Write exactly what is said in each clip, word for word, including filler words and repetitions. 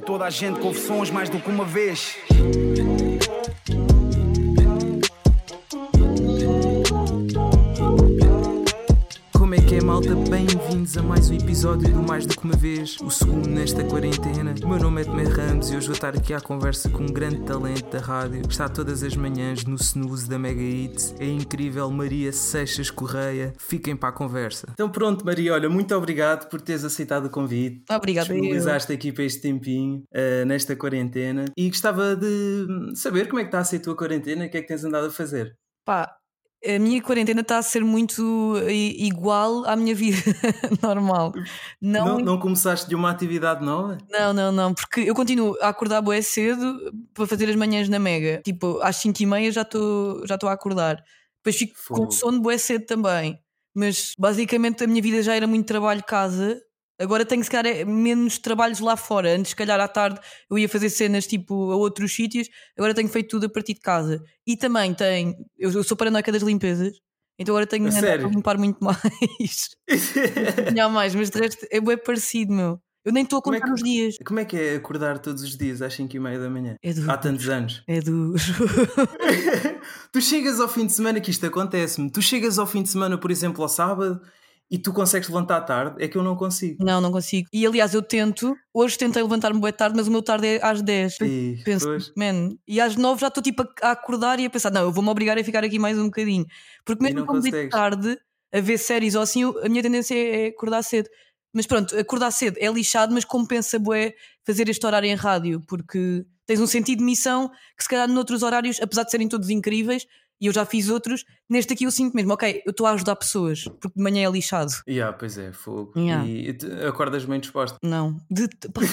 toda a gente confissões mais do que uma vez. Como é que é, malta? Bem-vindos a mais um episódio do Mais do que uma vez, o segundo nesta quarentena. O meu nome é Tomé Ramos e hoje vou estar aqui à conversa com um grande talento da rádio que está todas as manhãs no snooze da Mega Hits, a incrível Maria Seixas Correia. Fiquem para a conversa. Então pronto, Maria, olha, muito obrigado por teres aceitado o convite. Obrigada. Disponibilizaste aqui para este tempinho, uh, nesta quarentena, e gostava de saber como é que está a ser a tua quarentena, o que é que tens andado a fazer? Pá, a minha quarentena está a ser muito igual à minha vida normal. Não, não, não começaste de uma atividade nova? Não, não, não, porque eu continuo a acordar bué cedo para fazer as manhãs na Mega. Tipo, às cinco e meia já estou já estou a acordar. Depois fico Fogo. com sono bué cedo também. Mas basicamente a minha vida já era muito trabalho-casa. Agora tenho se calhar menos trabalhos lá fora. Antes, se calhar à tarde eu ia fazer cenas tipo a outros sítios. Agora tenho feito tudo a partir de casa. E também tenho, eu sou paranoica das limpezas, então agora tenho de andar a limpar muito mais. Não mais, mas de resto é bem parecido, meu. Eu nem estou a contar é que, os dias. Como é que é acordar todos os dias às cinco e meia da manhã? É duro. Há tantos anos. É duro. Tu chegas ao fim de semana, que isto acontece-me, tu chegas ao fim de semana, por exemplo, ao sábado, e tu consegues levantar tarde? É que eu não consigo. Não, não consigo. E aliás, eu tento. Hoje tentei levantar-me bem tarde, mas o meu tarde é às dez. E, Penso, man, e às nove já estou tipo a acordar e a pensar, não, eu vou-me obrigar a ficar aqui mais um bocadinho. Porque mesmo quando deito tarde a ver séries ou assim, a minha tendência é acordar cedo. Mas pronto, acordar cedo é lixado, mas compensa bué fazer este horário em rádio, porque tens um sentido de missão que se calhar noutros horários, apesar de serem todos incríveis, e eu já fiz outros, neste aqui eu sinto mesmo, ok, eu estou a ajudar pessoas, porque de manhã é lixado. Yeah, pois é, fogo. Yeah. E te, acordas bem disposto? Não. De...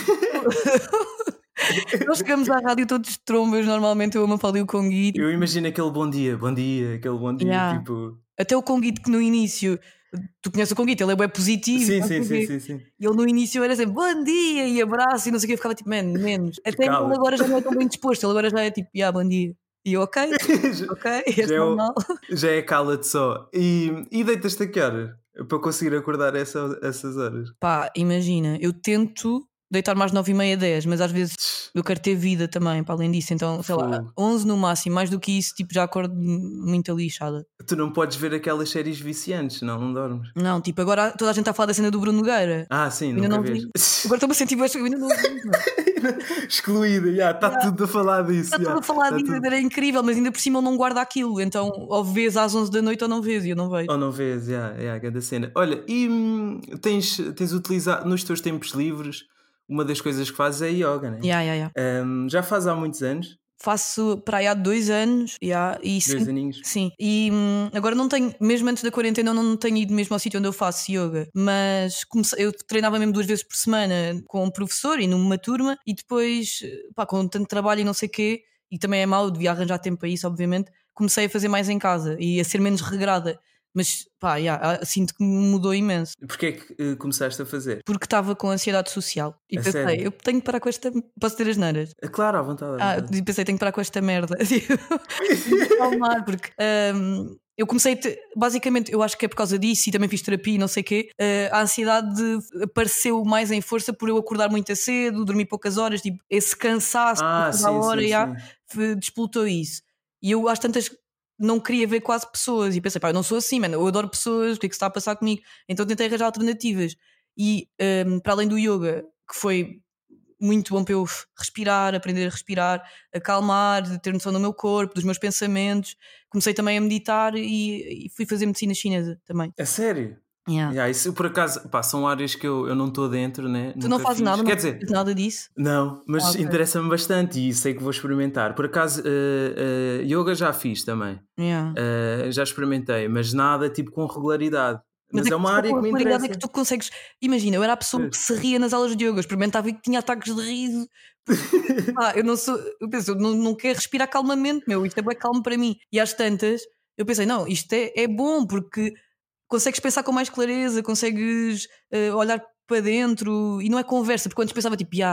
Nós chegamos à rádio todos trombas, normalmente eu amo falar o Conguito. Eu imagino aquele bom dia, bom dia, aquele bom dia, yeah. tipo... Até o Conguito que no início... Tu conheces o Conguito, ele é bem positivo. Sim, sim, sim, sim, sim. E ele no início era sempre bom dia e abraço e não sei o que, eu ficava tipo, man, menos. Até ele agora já não é tão bem disposto, ele agora já é tipo, yeah, bom dia. E eu, ok, ok, é já, normal. É, já é cala-te só. E, e deitas-te a que hora? Para conseguir acordar essa, essas horas? Pá, imagina, eu tento deitar mais nove e meia, dez, mas às vezes eu quero ter vida também, para além disso. Então, sei Fogo. lá, onze no máximo, mais do que isso, tipo, já acordo muito lixada. Tu não podes ver aquelas séries viciantes, não, não dormes? Não, tipo, agora toda a gente está a falar da cena do Bruno Nogueira. Ah, sim, ainda nunca não vês. vi. Agora estou-me a sentir bem, eu ainda não vi. Excluída, já, está yeah. tudo a falar disso. Está yeah. tudo a falar tá disso, tudo... era incrível, mas ainda por cima ele não guarda aquilo. Então, ou vês às onze da noite ou não vês, e eu não vejo. Ou não vês, já, yeah, yeah, cada cena. Olha, e hum, tens, tens utilizado nos teus tempos livres, uma das coisas que fazes é yoga, né? Yeah, yeah, yeah. Um, já faz há muitos anos? Faço para aí há dois anos. Yeah, e dois sim, aninhos? Sim. E hum, agora não tenho, mesmo antes da quarentena, eu não tenho ido mesmo ao sítio onde eu faço yoga. Mas comecei, eu treinava mesmo duas vezes por semana com um professor e numa turma. E depois, pá, com tanto trabalho e não sei o quê, e também é mau, devia arranjar tempo para isso, obviamente, comecei a fazer mais em casa e a ser menos regrada. Mas pá, yeah, sinto que mudou imenso. Porquê é que uh, começaste a fazer? Porque estava com ansiedade social. E a pensei, sério? eu tenho que parar com esta. Posso ter as neiras? É claro, à vontade. À vontade. Ah, e pensei, tenho que parar com esta merda. Porque um, eu comecei, te... basicamente, eu acho que é por causa disso, e também fiz terapia e não sei o quê. Uh, a ansiedade apareceu mais em força por eu acordar muito cedo, dormir poucas horas, tipo, esse cansaço ah, toda sim, a hora sim, já sim. despoltou isso. E eu às tantas não queria ver quase pessoas e pensei, pá, eu não sou assim, mano, eu adoro pessoas, o que é que se está a passar comigo? Então tentei arranjar alternativas e um, para além do yoga, que foi muito bom para eu respirar, aprender a respirar, acalmar, ter noção do meu corpo, dos meus pensamentos, comecei também a meditar e, e fui fazer medicina chinesa também. É sério? Yeah. Yeah, isso por acaso, pá, são áreas que eu, eu não estou dentro, né? Tu Nunca não fazes fiz. nada, Quer não dizer, fazes nada disso? Não, mas ah, okay. interessa-me bastante e sei que vou experimentar. Por acaso, uh, uh, yoga já fiz também. Yeah. Uh, já experimentei, mas nada tipo com regularidade. Mas, mas é, é uma área que me interessa. É que tu consegues. Imagina, eu era a pessoa pois. que se ria nas aulas de yoga, experimentava e que tinha ataques de riso. ah, eu não sou. Eu penso, eu não, não quero respirar calmamente, meu. Isto é bem calmo para mim. E às tantas, eu pensei, não, isto é, é bom porque consegues pensar com mais clareza, consegues uh, olhar para dentro e não é conversa, porque antes pensava tipo, ah,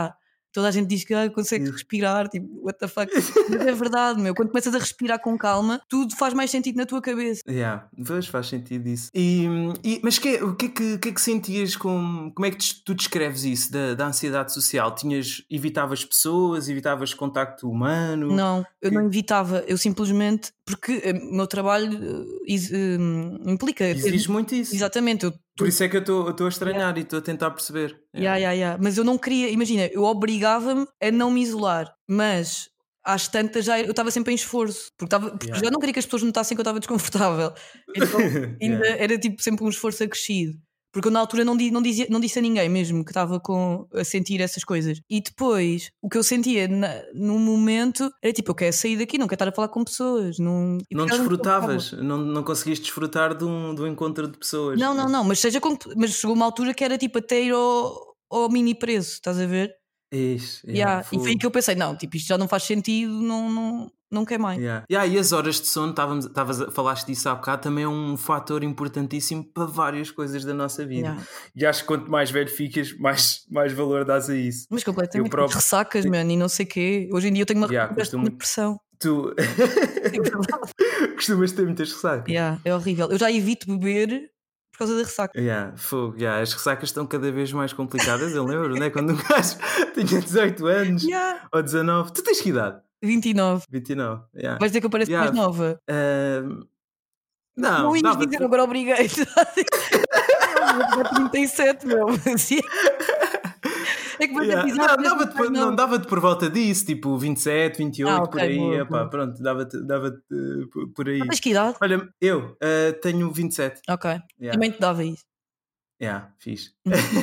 Toda a gente diz que ah, consegue respirar, tipo, what the fuck. Mas é verdade, meu. Quando começas a respirar com calma, tudo faz mais sentido na tua cabeça. Yeah, pois faz sentido isso. E, e, mas que, o, que é que, o que é que sentias com. Como é que tu, tu descreves isso da, da ansiedade social? Tinhas, evitavas pessoas, evitavas contacto humano? Não, eu que... não evitava, eu simplesmente. Porque eh, o meu trabalho uh, is, uh, implica. Exige muito isso. Exatamente. Eu, Por isso é que eu estou a estranhar yeah. e estou a tentar perceber. Yeah. Yeah, yeah, yeah. Mas eu não queria, imagina, eu obrigava-me a não me isolar, mas às tantas já eu estava sempre em esforço, porque, tava, porque yeah. já não queria que as pessoas notassem que eu estava desconfortável. Então ainda yeah. era tipo sempre um esforço acrescido. Porque eu na altura não, não, dizia, não disse a ninguém mesmo que estava com, a sentir essas coisas. E depois, o que eu sentia na, no momento era tipo, eu quero sair daqui, não quero estar a falar com pessoas. Não, não desfrutavas, não, não conseguias desfrutar de um, de um encontro de pessoas. Não, não, não, mas, seja com, mas chegou uma altura que era tipo até ir ao, ao mini preço, estás a ver? Isso, yeah, yeah, e foi aí que eu pensei, não, tipo, isto já não faz sentido, não, não, não quer mais. Yeah. Yeah, e as horas de sono, tavas, falaste disso há bocado, também é um fator importantíssimo para várias coisas da nossa vida. Yeah. E acho que quanto mais velho ficas, mais, mais valor dás a isso. Mas completamente, próprio... ressacas, mano, e não sei o quê. Hoje em dia eu tenho uma yeah, costumo... depressão. Tu costumas ter muitas ressacas. Yeah, é horrível. Eu já evito beber por causa da ressaca. Yeah, fogo, yeah. As ressacas estão cada vez mais complicadas. Eu lembro, né? Quando um gajo tinha dezoito anos yeah. ou dezanove. Tu tens que idade? vinte e nove. vinte e nove, yeah. Vais dizer que eu pareço yeah. mais nova? Uh... Não, não ias dizer, agora obriguei. trinta e sete, meu. É que yeah. não, dava-te por, não, dava-te por volta disso, tipo vinte e sete, vinte e oito, ah, okay, por aí. Boa, epá, boa. Pronto, dava-te, dava-te uh, por aí. Mas que idade? Olha, eu uh, tenho vinte e sete. Ok. Yeah. Também te dava isso. Yeah, fixe.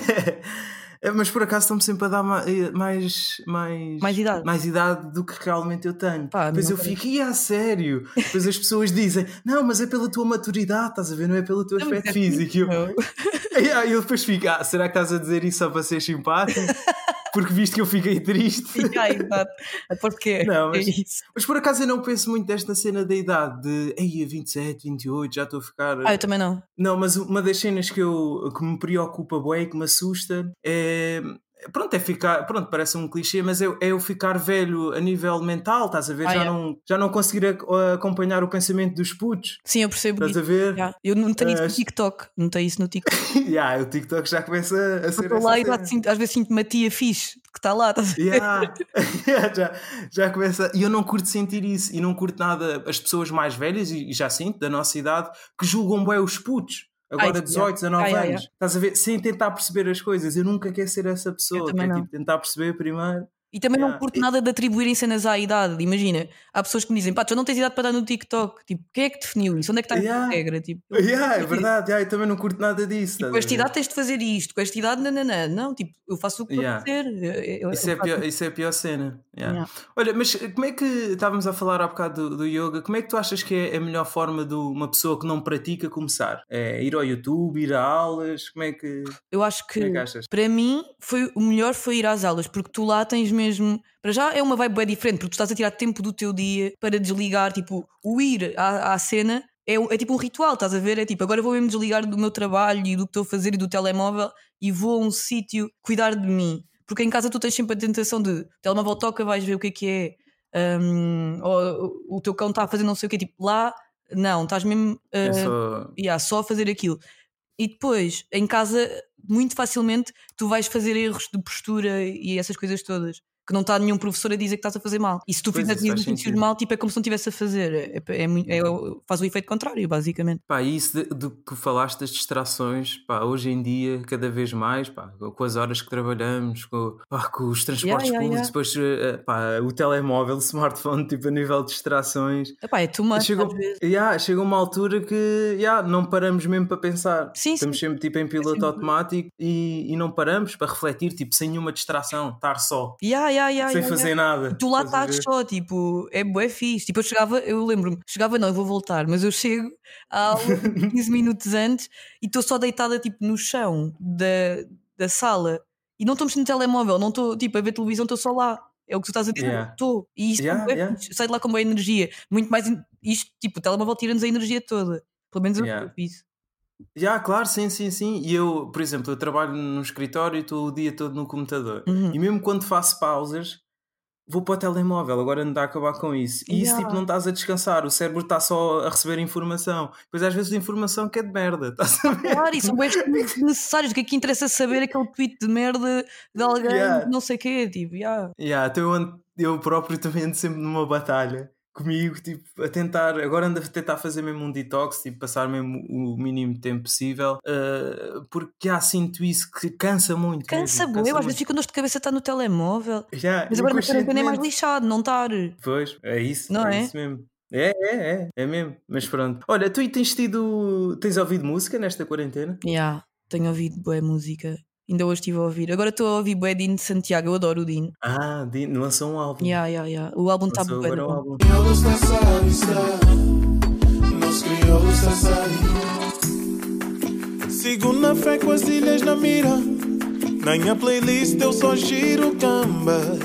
Mas por acaso estão-me sempre a dar mais, mais, mais, idade. mais idade do que realmente eu tenho. Pá, depois eu fico, e a sério? Depois as pessoas dizem, não, mas é pela tua maturidade, estás a ver? Não é pelo teu aspecto físico. E eu, e eu depois fico, ah, será que estás a dizer isso só para ser simpático? Porque visto que eu fiquei triste. Yeah, exato. Porque não, mas, é isso. Mas por acaso eu não penso muito desta cena da idade de ei, vinte e sete, vinte e oito, já estou a ficar. Ah, eu também não. Não, mas uma das cenas que, eu, que me preocupa bué e que me assusta é. Pronto, é ficar. Pronto, parece um clichê, mas é, é eu ficar velho a nível mental, estás a ver? Ah, já, é. não, já não conseguir a, a acompanhar o pensamento dos putos. Sim, eu percebo. Estás isso. a ver? Yeah. Eu não tenho uh, isso no TikTok. Não tenho isso no TikTok. yeah, o TikTok já começa a ser. Estou lá e sinto, às vezes sinto-me a tia fixe, porque está lá, estás a ver? Yeah. yeah, já, já começa. E eu não curto sentir isso. E não curto nada as pessoas mais velhas, e já sinto, da nossa idade, que julgam bem os putos. Agora ai, dezoito, dezanove ai, anos, ai, ai. Estás a ver? Sem tentar perceber as coisas. Eu nunca quero ser essa pessoa. Quero tipo, tentar perceber primeiro. E também yeah. não curto nada de atribuírem cenas à idade. Imagina, há pessoas que me dizem, pá, tu não tens idade para dar no TikTok. Tipo, quem é que definiu isso? Onde é que está yeah. a regra? Tipo, yeah, é verdade, yeah, eu também não curto nada disso. Tipo, com esta idade tens de fazer isto, com esta idade, nananã. Não, tipo, eu faço o que yeah. fazer. Eu, isso, eu é faço... pior, isso é a pior cena. Yeah. Yeah. Olha, mas como é que estávamos a falar há bocado do, do yoga? Como é que tu achas que é a melhor forma de uma pessoa que não pratica começar? É ir ao YouTube, ir a aulas? Como é que. Eu acho que, é que para mim, foi, o melhor foi ir às aulas, porque tu lá tens mesmo. Para já é uma vibe bem diferente, porque tu estás a tirar tempo do teu dia para desligar, tipo, o ir à, à cena é, é tipo um ritual, estás a ver? É tipo, agora vou mesmo desligar do meu trabalho e do que estou a fazer e do telemóvel e vou a um sítio cuidar de mim. Porque em casa tu tens sempre a tentação de o telemóvel toca, vais ver o que é que é, um, ou o teu cão está a fazer não sei o que, tipo, lá, não, estás mesmo uh, é só... Yeah, só a fazer aquilo. E depois, em casa, muito facilmente tu vais fazer erros de postura e essas coisas todas. Que não está nenhum professor a dizer que estás a fazer mal. E se tu fizeres exercícios mal, tipo, é como se não estivesse a fazer. É, é, é, é, faz o efeito contrário, basicamente. Pá, isso do que falaste das distrações, pá, hoje em dia, cada vez mais, pá, com as horas que trabalhamos, com, pá, com os transportes yeah, yeah, públicos, yeah. depois pá, o telemóvel, o smartphone, tipo, a nível de distrações. Epá, é too much, chega, às vezes. Yeah, chega uma altura que yeah, não paramos mesmo para pensar. Sim, Estamos sim. sempre tipo, em piloto é automático e, e não paramos para refletir, tipo, sem nenhuma distração, estar só. Yeah, yeah, yeah, sem yeah, fazer yeah. nada. Tu lá estás só, tipo, é bué fixe. Tipo, eu chegava, eu lembro-me, chegava não, eu vou voltar, mas eu chego há quinze minutos antes e estou só deitada, tipo, no chão da, da sala e não estou mexendo no telemóvel, não estou, tipo, a ver televisão, estou só lá. É o que tu estás a dizer, estou. Yeah. E isto yeah, é bué yeah. fixe. Eu saio de lá com boa energia. Muito mais, isto, tipo, o telemóvel tira-nos a energia toda. Pelo menos eu yeah. fiz. Já, claro, sim, sim, sim. E eu, por exemplo, eu trabalho no escritório e estou o dia todo no computador. Uhum. E mesmo quando faço pausas, vou para o telemóvel, agora ando a acabar com isso. E isso, tipo, Yeah. não estás a descansar, o cérebro está só a receber informação. Pois às vezes a informação que é de merda, estás a ver? Claro, e são bem necessários. O que é que interessa saber aquele tweet de merda de alguém, Yeah. não sei o quê, tipo, yeah. Yeah, então eu, ando- eu próprio também ando sempre numa batalha comigo, tipo, a tentar, agora ando a tentar fazer mesmo um detox, tipo, passar mesmo o mínimo de tempo possível, uh, porque já sinto isso que cansa muito Cansa mesmo, bué, cansa eu às vezes muito. fico com dor de cabeça estar no telemóvel. Já, Mas agora na quarentena é mais inconscientemente. lixado não estar, Pois, é isso, não é é? isso mesmo. É, é, é, é mesmo, mas pronto. Olha, tu aí tens tido, tens ouvido música nesta quarentena? Yeah, tenho ouvido bué música. Ainda hoje estive a ouvir. Agora estou a ouvir bué Dino de Santiago, eu adoro o Dino. Ah, Dino, lançou um álbum. Yeah, yeah, yeah. O álbum está Lançou bué agora o bom. álbum. Crioulos dessa Nos crioulos dessa Sigo na fé com as ilhas na mira. Na minha playlist eu só giro cambas.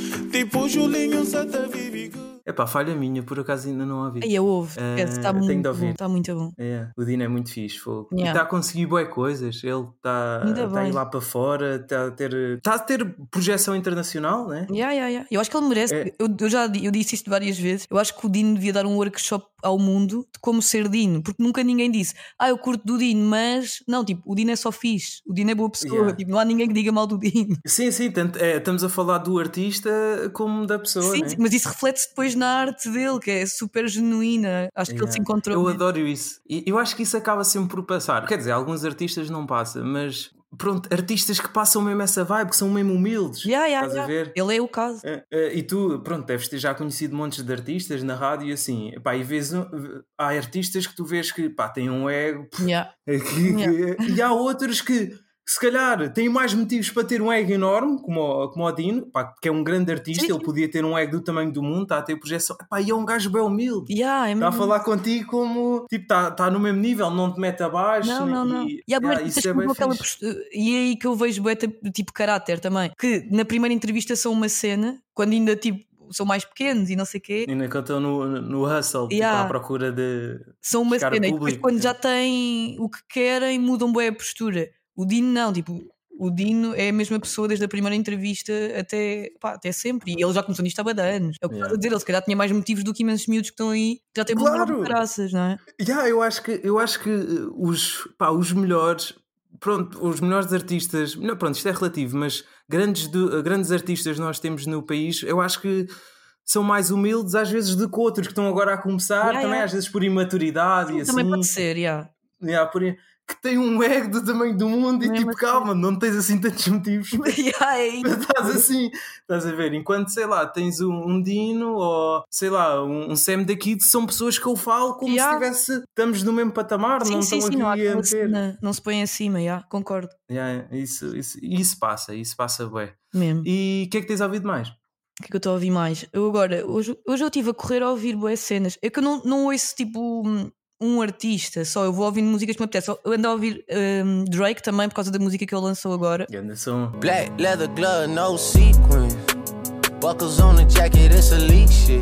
Tipo Julinho Santa Vivi. Epá, falha minha, por acaso ainda não ouvi. Aí eu ouvo, Eh, está tenho de muito ouvir. bom, está muito bom. É, o Dino é muito fixe, fogo. E Yeah. está a conseguir bué coisas. Ele está Ainda tá a ir bem. lá para fora, está a ter está a ter projeção internacional, né? Yeah, yeah, yeah. Eu acho que ele merece. É. Eu, eu já di- eu disse isto várias vezes. Eu acho que o Dino devia dar um workshop ao mundo de como ser Dino, porque nunca ninguém disse, ah, eu curto do Dino, mas não, tipo, o Dino é só fixe, o Dino é boa pessoa, Yeah. tipo, não há ninguém que diga mal do Dino. Sim, sim, tanto, é, estamos a falar do artista como da pessoa, Sim, né? sim, mas isso reflete-se depois na arte dele, que é super genuína. Acho que ele Yeah. se encontrou. Eu mesmo. adoro isso. E eu acho que isso acaba sempre por passar. Quer dizer, alguns artistas não passa, mas pronto, artistas que passam mesmo essa vibe, que são mesmo humildes. Yeah, yeah, Estás a yeah. ver? Ele é o caso. É, é, e tu, pronto, deves ter já conhecido montes de artistas na rádio e assim, pá, e vês, um- há artistas que tu vês que, pá, têm um ego, Yeah. que- que- e há outros que, se calhar, têm mais motivos para ter um ego enorme, como o, como o Dino, pá, que é um grande artista, Sim, ele sim. podia ter um ego do tamanho do mundo, está a ter projeção, pá, e é um gajo bem humilde. Yeah, é Está a mesmo. falar contigo como, tipo, está tá no mesmo nível, não te mete abaixo. Não, não, não. E, E há bué yeah, artistas isso é que bem mudam aquela fixe. postura- E é aí que eu vejo bué tipo, tipo caráter também. Que na primeira entrevista são uma cena, quando ainda tipo são mais pequenos e não sei o quê, E ainda que eu estou no, no hustle, tipo, Yeah. à procura de são uma chegar cena. a E depois público. quando já têm o que querem, mudam bué a postura. O Dino não, tipo, o Dino é a mesma pessoa desde a primeira entrevista até, pá, até sempre. E ele já começou nisto há bué de anos. É o que estás Yeah. a dizer, ele se calhar tinha mais motivos do que imensos miúdos que estão aí, que já têm Claro! uma graças, não é? Yeah, eu acho que, eu acho que uh, os, pá, os melhores, pronto, os melhores artistas, não, pronto, isto é relativo, mas grandes, do- grandes artistas nós temos no país, eu acho que são mais humildes às vezes do que outros que estão agora a começar, Yeah, também yeah. às vezes por imaturidade e Também assim. pode ser, yeah. Yeah, por, que tem um ego do tamanho do mundo e Mesmo tipo, assim. calma, não tens assim tantos motivos. Yeah, é isso. Estás assim, estás a ver? Enquanto, sei lá, tens um, um Dino ou, sei lá, um, um Sam daqui, são pessoas que eu falo como Yeah. se tivesse, estamos no mesmo patamar, Sim, não sim, estão sim, não há aqui a aquela meter. cena, não se põe acima, yeah, concordo. Yeah, isso, isso, isso passa, isso passa bem. Mesmo. E o que é que tens ouvido mais? O que é que eu estou a ouvir mais? Eu agora, hoje, hoje eu estive a correr a ouvir boas cenas. É que eu não, não ouço tipo um, um artista só, eu vou ouvindo músicas que me apetecem. Eu ando a ouvir um, Drake também por causa da música que ele lançou agora. Ganda som. Black leather glove, no sequins. Buckles on the jacket, it's elite shit.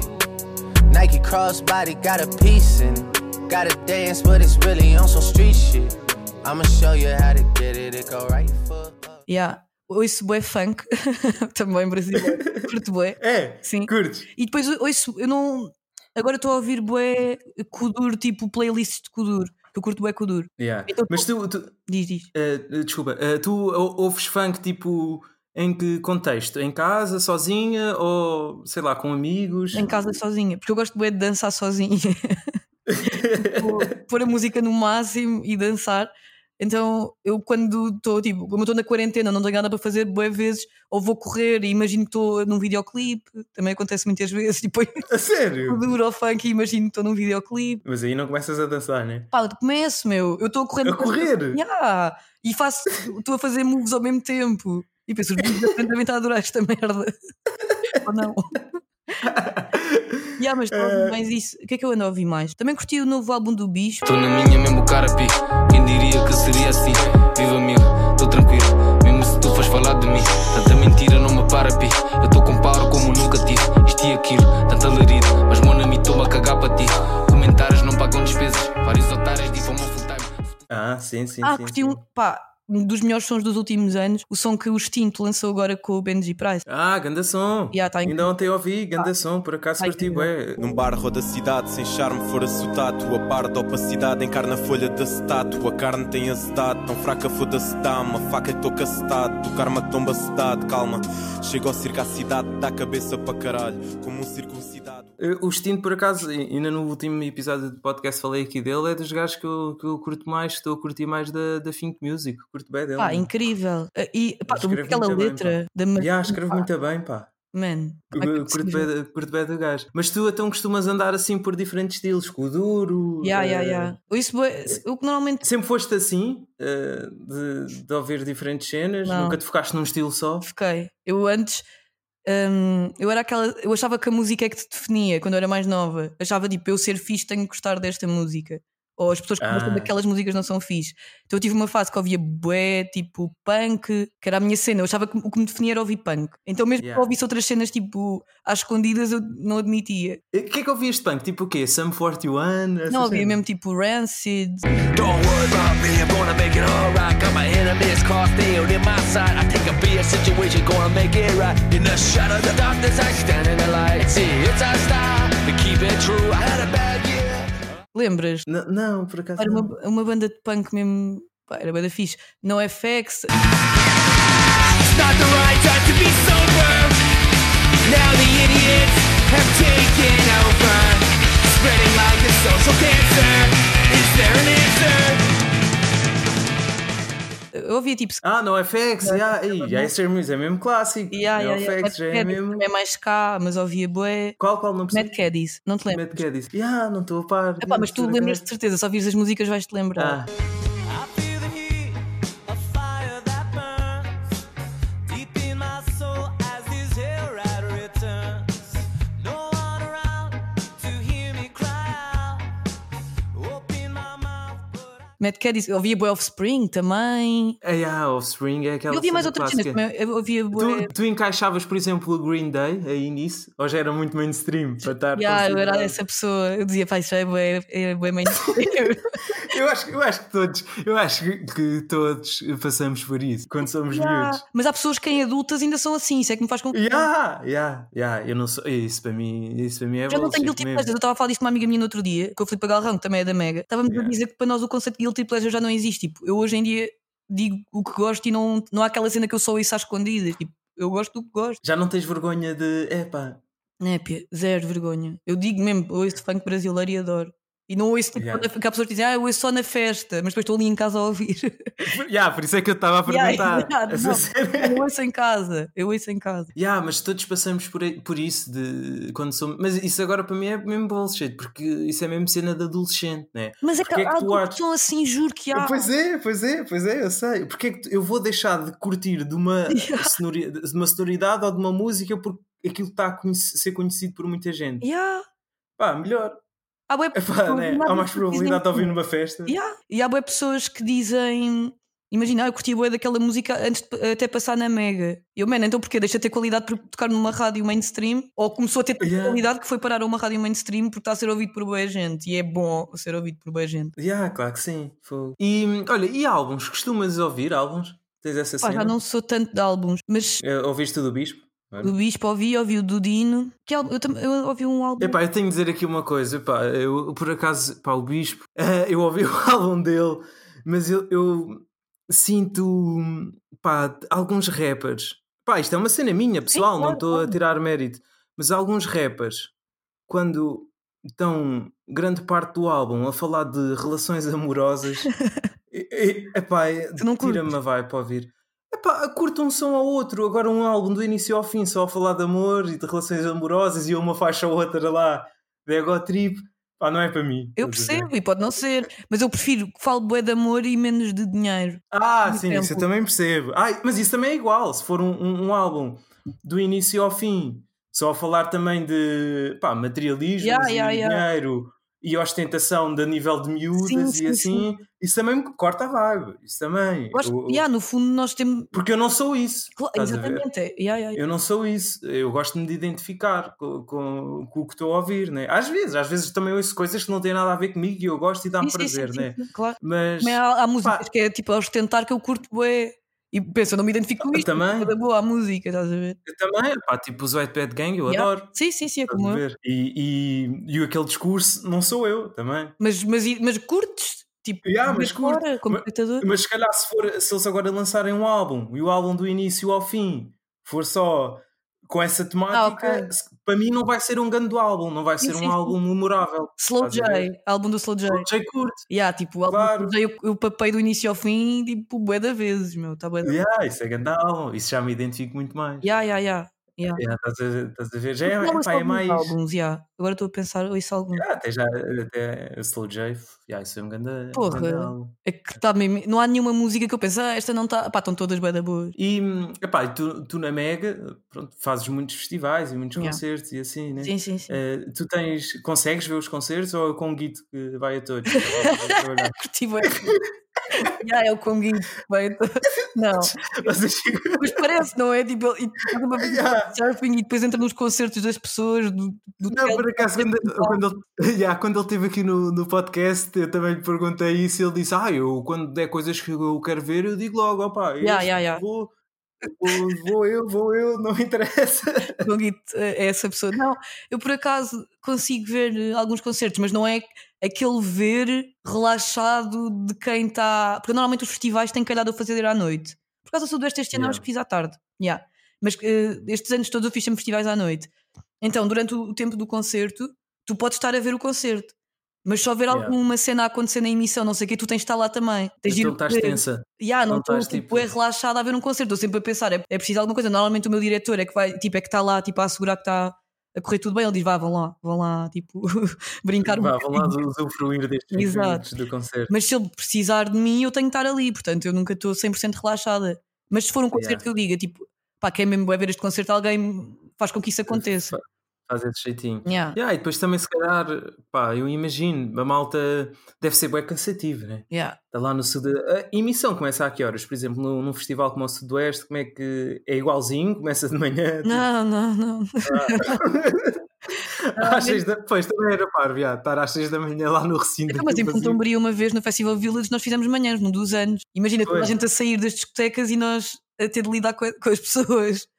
Nike crossbody got a piece in it. Gotta dance, but it's really on some street shit. I'ma show you how to get it. It go right foot up. Yeah. Ouço bué funk, também brasileiro. Curto bué. É, Sim. curtes? E depois ouço, eu não. Agora estou a ouvir bué Kuduro, tipo playlist de Kuduro. Que eu curto bué Kuduro. Yeah. Então, Mas tu, tu Diz, diz. uh, desculpa, uh, tu ou- ouves funk tipo em que contexto? Em casa, sozinha ou sei lá, com amigos? Em casa sozinha, porque eu gosto bué de dançar sozinha. Tipo, pôr a música no máximo e dançar. Então eu quando estou tipo, como eu estou na quarentena, não tenho nada para fazer, bué vezes, ou vou correr e imagino que estou num videoclipe, também acontece muitas vezes, tipo, A sério? duro ao funk e imagino que estou num videoclipe. Mas aí não começas a dançar, né? Pá, começo, meu, eu estou a correr A correr? Yeah, e faço, estou a fazer moves ao mesmo tempo. E penso, os vídeos da frente devem estar a adorar esta merda. Ou não? Yeah, mas estou a ouvir mais isso. O que é que eu ando a ouvir mais? Também curti o novo álbum do Bicho. Tô na minha mesmo cara pi. Quem diria que seria assim? Viva mil, tô tranquilo. Mesmo se tu fores falar de mim, tanta mentira não me para pi. Eu tô com paro como nunca tive. Isto e aquilo, tanta larida. Mas mona me toma a cagar para ti. Comentários não pagam despesas. Vários otários difamam full time. Ah, sim, sim. Ah, sim, curti sim. um, pá, um dos melhores sons dos últimos anos, o som que o Extinto lançou agora com o Benji Price. Ah, ganda som. Yeah, tá Ainda incrível. ontem ouvi, ganda som, por acaso tá curti bué. Num bar da cidade, sem charme for açotado. A par da opacidade encarna a folha de acetato. A carne tem azedado, tão fraca foda-se dá. Uma faca que estou cacetado, tocar uma tomba cidade. Calma, chego ao circo à cidade, dá a cabeça para caralho, como um circuncidado. O Extinto, por acaso, ainda no último episódio do podcast falei aqui dele, é dos gajos que eu, que eu curto mais, estou a curtir mais da, da Think Music, curto bem dele. Pá, incrível. E pá, aquela letra da Já, yeah, escreve muito bem, pá. Man, Eu curto bem, curto bem do gajo. Mas tu então costumas andar assim por diferentes estilos, com o duro. Yeah, uh, yeah, yeah. Isso, eu normalmente. Sempre foste assim, uh, de, de ouvir diferentes cenas? Não. Nunca te focaste num estilo só? Fiquei. Eu antes. Um, eu era aquela. Eu achava que a música é que te definia quando eu era mais nova. Achava tipo, eu ser fixe tenho que gostar desta música. Ou as pessoas que Ah. gostam daquelas músicas não são fixe. Então eu tive uma fase que ouvia bué, tipo punk, que era a minha cena. Eu achava que o que me definia era ouvir punk. Então mesmo Yeah. que eu ouvisse outras cenas tipo às escondidas, eu não admitia. O que é que ouvias de punk? Tipo o quê? Sum quarenta e um? Não ouvia mesmo tipo Rancid. Don't worry about me, I'm gonna make it alright. Got my enemies crossed nailed in my side. I take a beer situation, gonna make it right. In the shadow of the darkness, I stand in the light. See, it's our style, to keep it true. I had a bad year. Lembras? Não, não, por acaso Era não. uma, uma banda de punk mesmo. Pá, era banda fixe. No F X. It's not the right time to be sober. Now the idiots have taken over, spreading like a social cancer. Is there an answer? Eu ouvia tipo. Ah, no F X, yeah. Ei, já esse é mesmo, é mesmo clássico. Yeah, no yeah, F yeah. X já é mesmo. Também é mais cá, mas ouvia bué. Qual, qual não Mad percebi? Caddies, não te lembras? Mad Caddies. Yeah, não estou a par. Epá, mas tu lembras de certeza, só vires as músicas vais-te lembrar. Ah. I feel the heat, a fire that burns deep in my soul as this hell ride returns. No one around to hear me cry out. Open my mouth, but I... Mad Caddies, eu ouvia bué Offspring também. Ah, yeah, Offspring é aquela. Eu ouvia mais cena outras cenas clássica. também. Eu ouvia bué. Tu, tu encaixavas, por exemplo, o Green Day aí nisso? Ou já era muito mainstream para estar Yeah, eu era considerado? essa pessoa. Eu dizia, pá, isso é bué, é bué mainstream. eu, acho, eu acho que todos, eu acho que, que todos passamos por isso quando somos Yeah. miúdos. Mas há pessoas que em adultas ainda são assim, isso é que me faz confusão. Yeah, yeah, yeah. Eu não sou, isso para mim, isso para mim é Já não tenho bullshit guilty mesmo. pleasures. Eu estava a falar disso com uma amiga minha no outro dia, com a Filipe Galrão, que também é da Mega. Estávamos Yeah. a dizer que para nós o conceito de guilty pleasure já não existe. Tipo, eu hoje em dia digo o que gosto e não, não há aquela cena que eu só ouço às escondidas. Tipo, eu gosto do que gosto. Já não tens vergonha de. Epá. Népia, zero vergonha. Eu digo mesmo, eu ouço funk brasileiro e adoro. E não ouço tipo, Yeah. quando há pessoas que dizem, ah, eu ouço só na festa, mas depois estou ali em casa a ouvir. Yeah, por isso é que eu estava a Yeah, perguntar. é Essa verdade, cena. não, eu ouço em casa, eu ouço em casa. Yeah, mas todos passamos por, por isso de quando somos. Mas isso agora para mim é mesmo bullshit, porque isso é mesmo cena de adolescente, né? Mas é que Porque é que há tu adultos achas- que são assim, juro que há. Pois é, pois é, pois é, eu sei. Porque é que tu- eu vou deixar de curtir de uma, sonori- de uma sonoridade ou de uma música porque aquilo está a conhe- ser conhecido por muita gente? Yeah. Pá, melhor. Há, bué Epá, pessoas- né? Há mais probabilidade de ouvir numa festa. Yeah. E há bué pessoas que dizem. Imagina, ah, eu curti bué daquela música antes de até passar na Mega. Eu, mano, então porquê? Deixa de ter qualidade por tocar numa rádio mainstream? Ou começou a ter Yeah. qualidade que foi parar a uma rádio mainstream porque está a ser ouvido por boa gente. E é bom ser ouvido por boa gente. Yeah, claro que sim. Fogo. E olha, e álbuns? Costumas ouvir álbuns? Tens essa Pá, cena? já não sou tanto de álbuns, mas Eh, Ouviste o do Bispo? do Bispo ouvi, ouvi o do Dino. Que álbum? Eu, tam- eu ouvi um álbum. Epá, eu tenho de dizer aqui uma coisa, epá, eu por acaso, pá, o Bispo, eh, eu ouvi o álbum dele, mas eu, eu sinto, pá, alguns rappers, pá, isto é uma cena minha, pessoal, Sim, não claro, estou a claro. tirar mérito, mas alguns rappers, quando estão grande parte do álbum a falar de relações amorosas, e- e- epá, Tu não curtes? tira-me a vibe para ouvir. Epá, curto um som ao outro, agora um álbum do início ao fim só a falar de amor e de relações amorosas e uma faixa ou outra lá de ego trip, pá, não é para mim. Eu Estás a ver? percebo, e pode não ser, mas eu prefiro que fale bué de amor e menos de dinheiro. Ah, Por sim, isso eu exemplo. também percebo. Ai, mas isso também é igual, se for um, um, um álbum do início ao fim, só a falar também de pá, materialismo Yeah, e yeah, yeah. dinheiro e ostentação de nível de miúdas Sim, e sim, assim, isso também me corta a vibe. Isso também. Eu acho Eu- que, yeah, no fundo, nós temos. Porque eu não sou isso. Claro, Estás a ver? exatamente. É. Yeah, yeah, Eu não sou isso. Eu gosto-me de identificar com, com, com o que estou a ouvir, né? Às vezes, às vezes também ouço coisas que não têm nada a ver comigo e eu gosto e dá-me Sim, sim, sim, prazer, sim, né? sim, claro. Mas Também há, há músicas pá, que é tipo a ostentar que eu curto bué. E penso, eu não me identifico com eu isto, também, mas é boa a música, estás a ver? eu também, pá, tipo os White Bad Gang, eu Yeah. adoro. Sim, sim, sim, é Estás como a eu. ver? E, e, e aquele discurso não sou eu também. Mas, mas, mas curtes? Tipo, Yeah, de mas curto. fora, como Mas, espectador? mas se calhar se, for, se eles agora lançarem um álbum e o álbum do início ao fim for só com essa Ah, temática, ok. se- para mim não vai ser um grande álbum, não vai Sim, ser um sim, sim. álbum memorável. Slow Estás a ver? J, álbum do Slow J. O Jay curte, Yeah, tipo, o álbum claro. do Slow J eu, eu papei do início ao fim, tipo, bué da vezes, meu. Tá bué da... Yeah, isso é grande álbum, isso já me identifico muito mais. Yeah, yeah, yeah. yeah. Yeah, estás, a, estás a ver? Já Eu é, já ouço epá, é alguns mais. álbuns, yeah. Agora estou a pensar, ouço alguns. Yeah, até já até o Slow J, yeah, isso é um grande, um Porra, grande álbum. é que tá mesmo. Não há nenhuma música que eu pense, ah, esta não está. Pá, estão todas bué da boas. E hum, epá, e tu, tu na Mega, pronto, fazes muitos festivais e muitos Yeah. concertos e assim, né? Sim, sim, sim. Eh, tu tens, consegues ver os concertos ou é com o Guito que vai a todos? Vai trabalhar? Curti bué. Yeah, é o Conguinho. Bem, tô- Não. Vocês ficam- Mas parece, não é? Tipo, ele- e faz uma vez Yeah. surfing e depois entra nos concertos das pessoas do, do Não, por Telmo, acaso, quando, quando, ele, yeah, quando ele esteve aqui no, no podcast, eu também lhe perguntei isso e ele disse: Ah, eu quando der coisas que eu quero ver, eu digo logo, opá, Yeah, este, yeah, yeah. Vou, vou, vou eu, vou eu, não me interessa. Conguito é essa pessoa. Não, eu por acaso consigo ver eh, alguns concertos, mas não é aquele ver relaxado de quem está. Porque normalmente os festivais têm calhado a fazer à noite. Por causa do Sudoeste este ano Yeah. acho que fiz à tarde. Yeah. Mas eh, estes anos todos eu fiz sempre festivais à noite. Então, durante o tempo do concerto, tu podes estar a ver o concerto. Mas só ver Yeah. alguma cena a acontecer na emissão, não sei o que, tu tens de estar lá também. Tens de ir Então estás ver. tensa. Yeah, não Não estou estás, tipo, tipo- é relaxada a ver um concerto, estou sempre a pensar, é, é preciso alguma coisa. Normalmente o meu diretor é que vai, tipo, é que está lá tipo, a assegurar que está a correr tudo bem. Ele diz: vá, vão lá, vão lá, tipo, brincar um Vá, vão lá bocadinho. usufruir destes vinte Exato. minutos do concerto. Mas se ele precisar de mim, eu tenho que estar ali, portanto eu nunca estou cem por cento relaxada. Mas se for um concerto Yeah. que eu diga, tipo, pá, quer mesmo é ver este concerto, alguém faz com que isso aconteça. Fa- Faz esse jeitinho. Yeah. Yeah, e depois também, se calhar, pá, eu imagino, a malta deve ser bem cansativo, né? Yeah. Está lá no Sud... A emissão começa a que horas? Por exemplo, num, num festival como o Sudoeste, como é que é igualzinho? Começa de manhã? tipo, Não, não, não. às seis da... Pois, também era parvo, já, estar às seis da manhã lá no recinto. Então, mas em aquilo Ponta vazio. Umbria, uma vez no Festival Village, nós fizemos manhãs, num dos anos. Imagina toda a Pois. gente a sair das discotecas e nós a ter de lidar com, com as pessoas.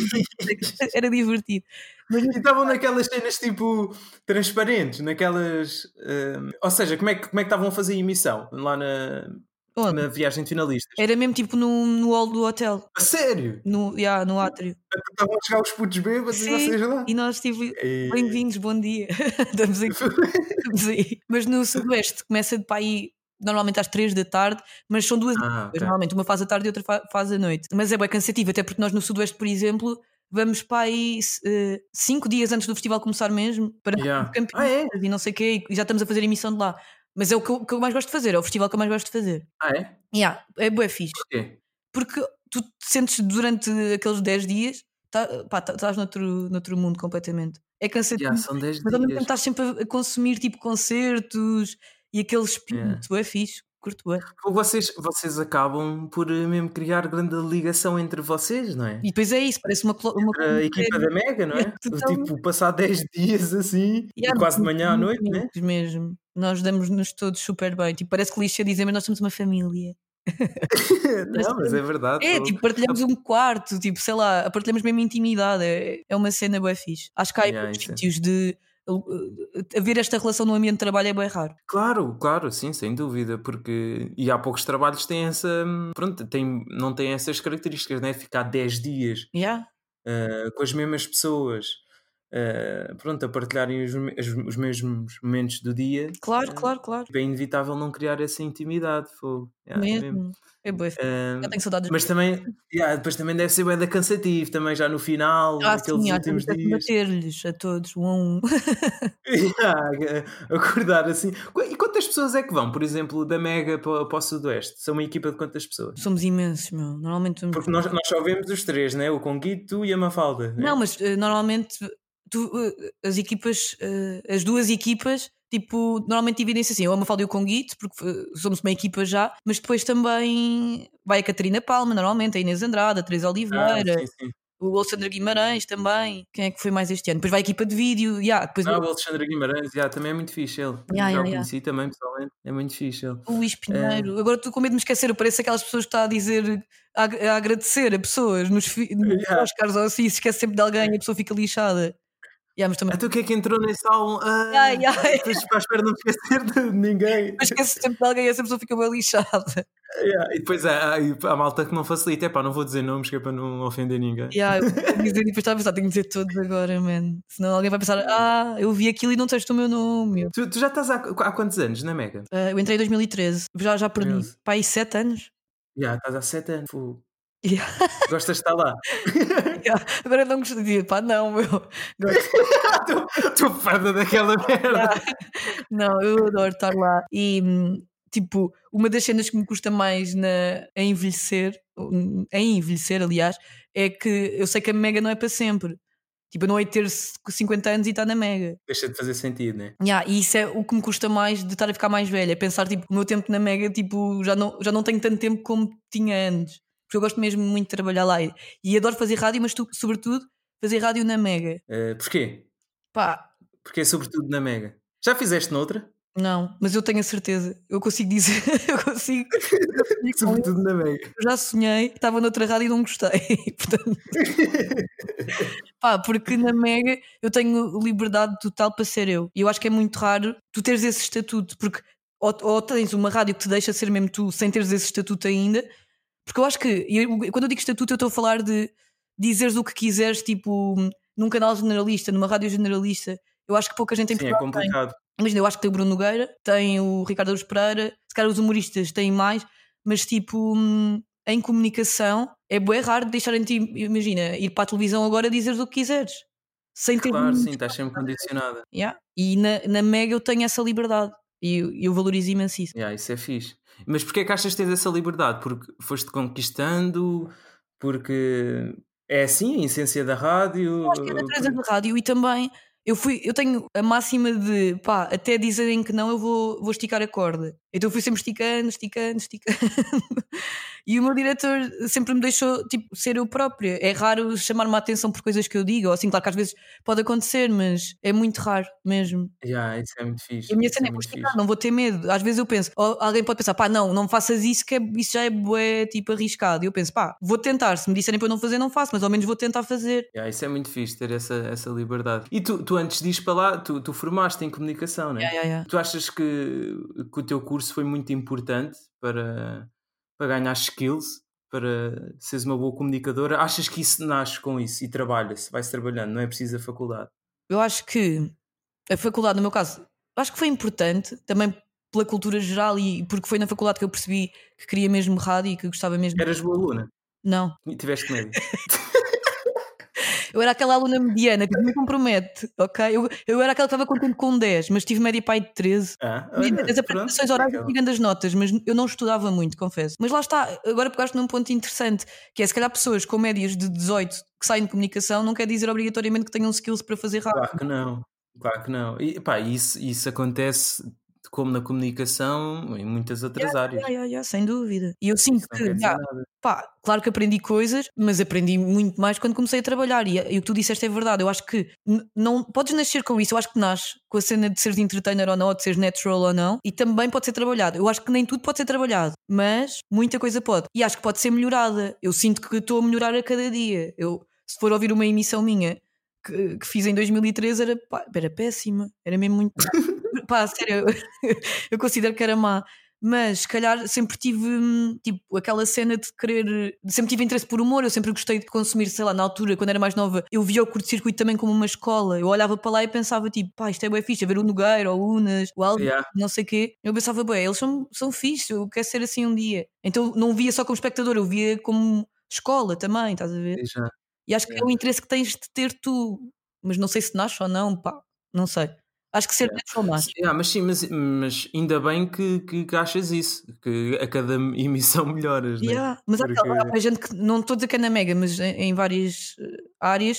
Era divertido. Mas, E estavam naquelas cenas tipo transparentes, naquelas. hum, Ou seja, como é, que, como é que estavam a fazer a emissão lá na, onde? na viagem de finalistas? Era mesmo tipo no, no hall do hotel, A sério? no, yeah, no átrio. Estavam a chegar os putos bêbados e Sim, vocês lá? e nós tipo, E- bem-vindos, bom dia. Estamos aqui. Estamos aí. Mas no Sudoeste começa de para aí normalmente às três da tarde, mas são duas Ah, equipas, ok. normalmente uma faz à tarde e outra fa- faz à noite. Mas é bem cansativo, até porque nós no Sudoeste, por exemplo, vamos para aí eh, cinco dias antes do festival começar mesmo, para Yeah. campeões Ah, é? e não sei o quê, e já estamos a fazer a emissão de lá. Mas é o que eu, que eu mais gosto de fazer, é o festival que eu mais gosto de fazer. Ah, é? Yeah, é bué fixe. Porquê? Porque tu te sentes durante aqueles dez dias, tá, pá, tá- estás noutro, noutro mundo completamente. É cansativo, Yeah, são dez mas ao mesmo tempo dias. estás sempre a, a consumir tipo concertos e aquele espírito, é fixe, curto é. Pô, Vocês, vocês acabam por eh, mesmo criar grande ligação entre vocês, não é? E depois é isso, parece uma, clo- uma A equipa da Mega, não é? Yeah, totalmente. Tipo, passar dez dias assim, Yeah, e quase de nós somos manhã à muito noite, né? amigos mesmo. Nós damos-nos todos super bem. Tipo, parece clichê dizer, mas nós somos uma família. Não, mas é verdade. É, pô. tipo, partilhamos um quarto, tipo, sei lá, partilhamos mesmo intimidade. É, é uma cena bué fixe. Acho que há Yeah, poucos isso é. sítios de uh, haver esta relação no ambiente de trabalho é bem raro. Claro, claro, sim, sem dúvida, porque e há poucos trabalhos que têm essa, pronto, têm, não têm essas características, né? Ficar dez dias Yeah? uh, com as mesmas pessoas, uh, pronto, a partilharem os, me- os- os mesmos momentos do dia, Claro, uh, claro, claro. é inevitável não criar essa intimidade, fogo. Yeah, é mesmo. Mesmo. É bué fixe. Uh, Já tenho saudades. mas também, yeah, depois também deve ser bué da cansativo, também já no final, Ah, naqueles sim, há últimos que dias. bater-lhes a todos, um a um. Yeah, acordar assim. Qu- E quantas pessoas é que vão, por exemplo, da Mega para, para o Sudoeste? São uma equipa de quantas pessoas? Somos imensos, meu. Normalmente somos. Porque nós, nós só vemos os três, né? O Conguito, tu e a Mafalda. né? Não, mas eh, normalmente tu, uh, as equipas, uh, as duas equipas, tipo, normalmente dividem-se assim, eu a Mafalda e o Conguito, porque uh, somos uma equipa já, mas depois também vai a Catarina Palma, normalmente, a Inês Andrade, a Teresa Ah, Oliveira, sim, sim. o Alexandre Guimarães também. Quem é que foi mais este ano? Depois vai a equipa de vídeo, yeah, depois Ah, eu- o Alexandre Guimarães, já, também é muito fixe ele. Yeah, Já yeah, o yeah. conheci também, pessoalmente. É muito fixe ele. o Luís Eh, Pinheiro. Agora estou com medo de me esquecer, eu pareço aquelas pessoas que está a dizer, a, a agradecer a pessoas nos, fi- nos Yeah. Oscars ou assim, se esquece sempre de alguém e a pessoa fica lixada. Yeah, mas também Até o que é que entrou nesse álbum? Ah, Ai, ai. depois para a espera de não esquecer de ninguém. mas esquece sempre de alguém e essa pessoa fica bem lixada. Yeah, e depois há, há, há malta que não facilita. É pá, não vou dizer nomes que é para não ofender ninguém. Yeah, eu vou dizer, e depois estava a pensar, tenho de dizer todos agora, man. Senão alguém vai pensar, ah, eu vi aquilo e não tens o meu nome. Tu, tu já estás há, há quantos anos na Mega? Ah, eu entrei em dois mil e treze, já, já perdi. treze. Pá, aí sete anos. Já, estás há sete anos. Fogo. Yeah, Gostas de estar lá? yeah. Agora não gosto de dizer, pá, não, meu. Gosto. Estou farda daquela merda. Não, eu adoro estar lá. E hum, tipo, uma das cenas que me custa mais na, a envelhecer, hum, em envelhecer, aliás, é que eu sei que a Mega não é para sempre. Tipo, eu não hei de ter cinquenta anos e estar na Mega. Deixa de fazer sentido, né? Yeah, e isso é o que me custa mais de estar a ficar mais velha. É pensar, tipo, o meu tempo na Mega, tipo, já não, já não tenho tanto tempo como tinha antes. Porque eu gosto mesmo muito de trabalhar lá. E, e adoro fazer rádio, mas tu, sobretudo, fazer rádio na Mega. Eh, porquê? Pá, Porque é sobretudo na Mega. Já fizeste noutra? não, mas eu tenho a certeza. Eu consigo dizer, eu consigo. eu consigo Sobretudo na Mega. Eu já sonhei, estava noutra rádio e não gostei. Portanto, pá, porque na Mega eu tenho liberdade total para ser eu. E eu acho que é muito raro tu teres esse estatuto, porque ou, ou tens uma rádio que te deixa ser mesmo tu sem teres esse estatuto ainda. Porque eu acho que, e eu- quando eu digo estatuto, eu estou a falar de dizeres o que quiseres, tipo, num canal generalista, numa rádio generalista. Eu acho que pouca gente em Sim, é Portugal tem. complicado. Imagina, eu acho que tem o Bruno Nogueira, tem o Ricardo Aruz Pereira, se calhar os humoristas têm mais, mas tipo, hum, em comunicação é bué raro deixarem-te, imagina, ir para a televisão agora e dizeres o que quiseres. Sem ter Claro, nenhum- sim, estás sempre condicionada. Yeah. E na, na Mega eu tenho essa liberdade e eu, eu valorizo imenso isso. Yeah, isso é fixe. Mas porquê é que achas que tens essa liberdade? Porque foste conquistando? Porque é assim a essência da rádio? Eu acho que é a natureza da rádio e também eu, fui, eu tenho a máxima de pá, até dizerem que não, eu vou, vou esticar a corda. Então eu fui sempre esticando, esticando, esticando. E o meu diretor sempre me deixou tipo, ser eu própria. É raro chamar-me a atenção por coisas que eu digo, ou assim, claro que às vezes pode acontecer, mas é muito raro mesmo. Yeah, isso é muito fixe. E a minha isso cena é é vou muito esticar, fixe. não vou ter medo. Às vezes eu penso, ou alguém pode pensar, pá, não, não faças isso, que é, isso já é bué, tipo arriscado. E eu penso, pá, vou tentar. Se me disserem para eu não fazer, não faço, mas ao menos vou tentar fazer. Yeah, isso é muito fixe, ter essa, essa liberdade. E tu, tu antes de ir para lá, tu, tu formaste em comunicação, não é? Yeah, yeah, yeah. Tu achas que, que o teu curso foi muito importante para, para ganhar skills, para seres uma boa comunicadora? Achas que isso nasce com isso e trabalha-se, vai-se trabalhando, não é preciso a faculdade? Eu acho que a faculdade, no meu caso, acho que foi importante também pela cultura geral e porque foi na faculdade que eu percebi que queria mesmo rádio e que gostava mesmo. Eras boa aluna? Não, E tiveste média? eu era aquela aluna mediana que não me compromete, ok? Eu, eu era aquela que estava contente com dez, mas tive média pai de treze. Ah, Imagina, olha, As apresentações pronto, orais eu aquela. tinha grandes notas, mas eu não estudava muito, confesso. Mas lá está, agora pegaste num ponto interessante, que é se calhar pessoas com médias de dezoito que saem de comunicação não quer dizer obrigatoriamente que tenham skills para fazer rádio. Claro que não, claro que não. E pá, isso, isso acontece como na comunicação, em muitas outras áreas. Yeah, yeah, yeah, sem dúvida. E eu sinto Isso não que, quer dizer yeah, nada. pá, claro que aprendi coisas, mas aprendi muito mais quando comecei a trabalhar. E, e o que tu disseste é verdade. Eu acho que n- não podes nascer com isso. Eu acho que nasces com a cena de seres entertainer ou não, ou de seres natural ou não, e também pode ser trabalhado. Eu acho que nem tudo pode ser trabalhado, mas muita coisa pode. E acho que pode ser melhorada. Eu sinto que estou a melhorar a cada dia. Eu, se for ouvir uma emissão minha que, que fiz em dois mil e treze, era, pá, era péssima. Era mesmo muito. Pá, sério, eu considero que era má. Mas se calhar sempre tive hum, tipo aquela cena de querer, sempre tive interesse por humor, eu sempre gostei de consumir, sei lá, na altura, quando era mais nova, eu via o curto-circuito também como uma escola. Eu olhava para lá e pensava tipo, pá, isto é bué fixe, a ver o Nogueira, o Unas, o Aldo, Yeah. não sei o quê. Eu pensava, bué, eles são, são fixe, eu quero ser assim um dia. Então não via só como espectador, eu via como escola também, estás a ver? Já. E acho que é Yeah. o interesse que tens de ter tu, mas não sei se nasce ou não, pá, não sei. Acho que ser Yeah. natural nasce. Yeah, mas sim, mas, mas ainda bem que, que, que achas isso, que a cada emissão melhoras, né? Yeah, mas há, Porque há, há gente que não estou a dizer que é na Mega, mas em, em várias eh, áreas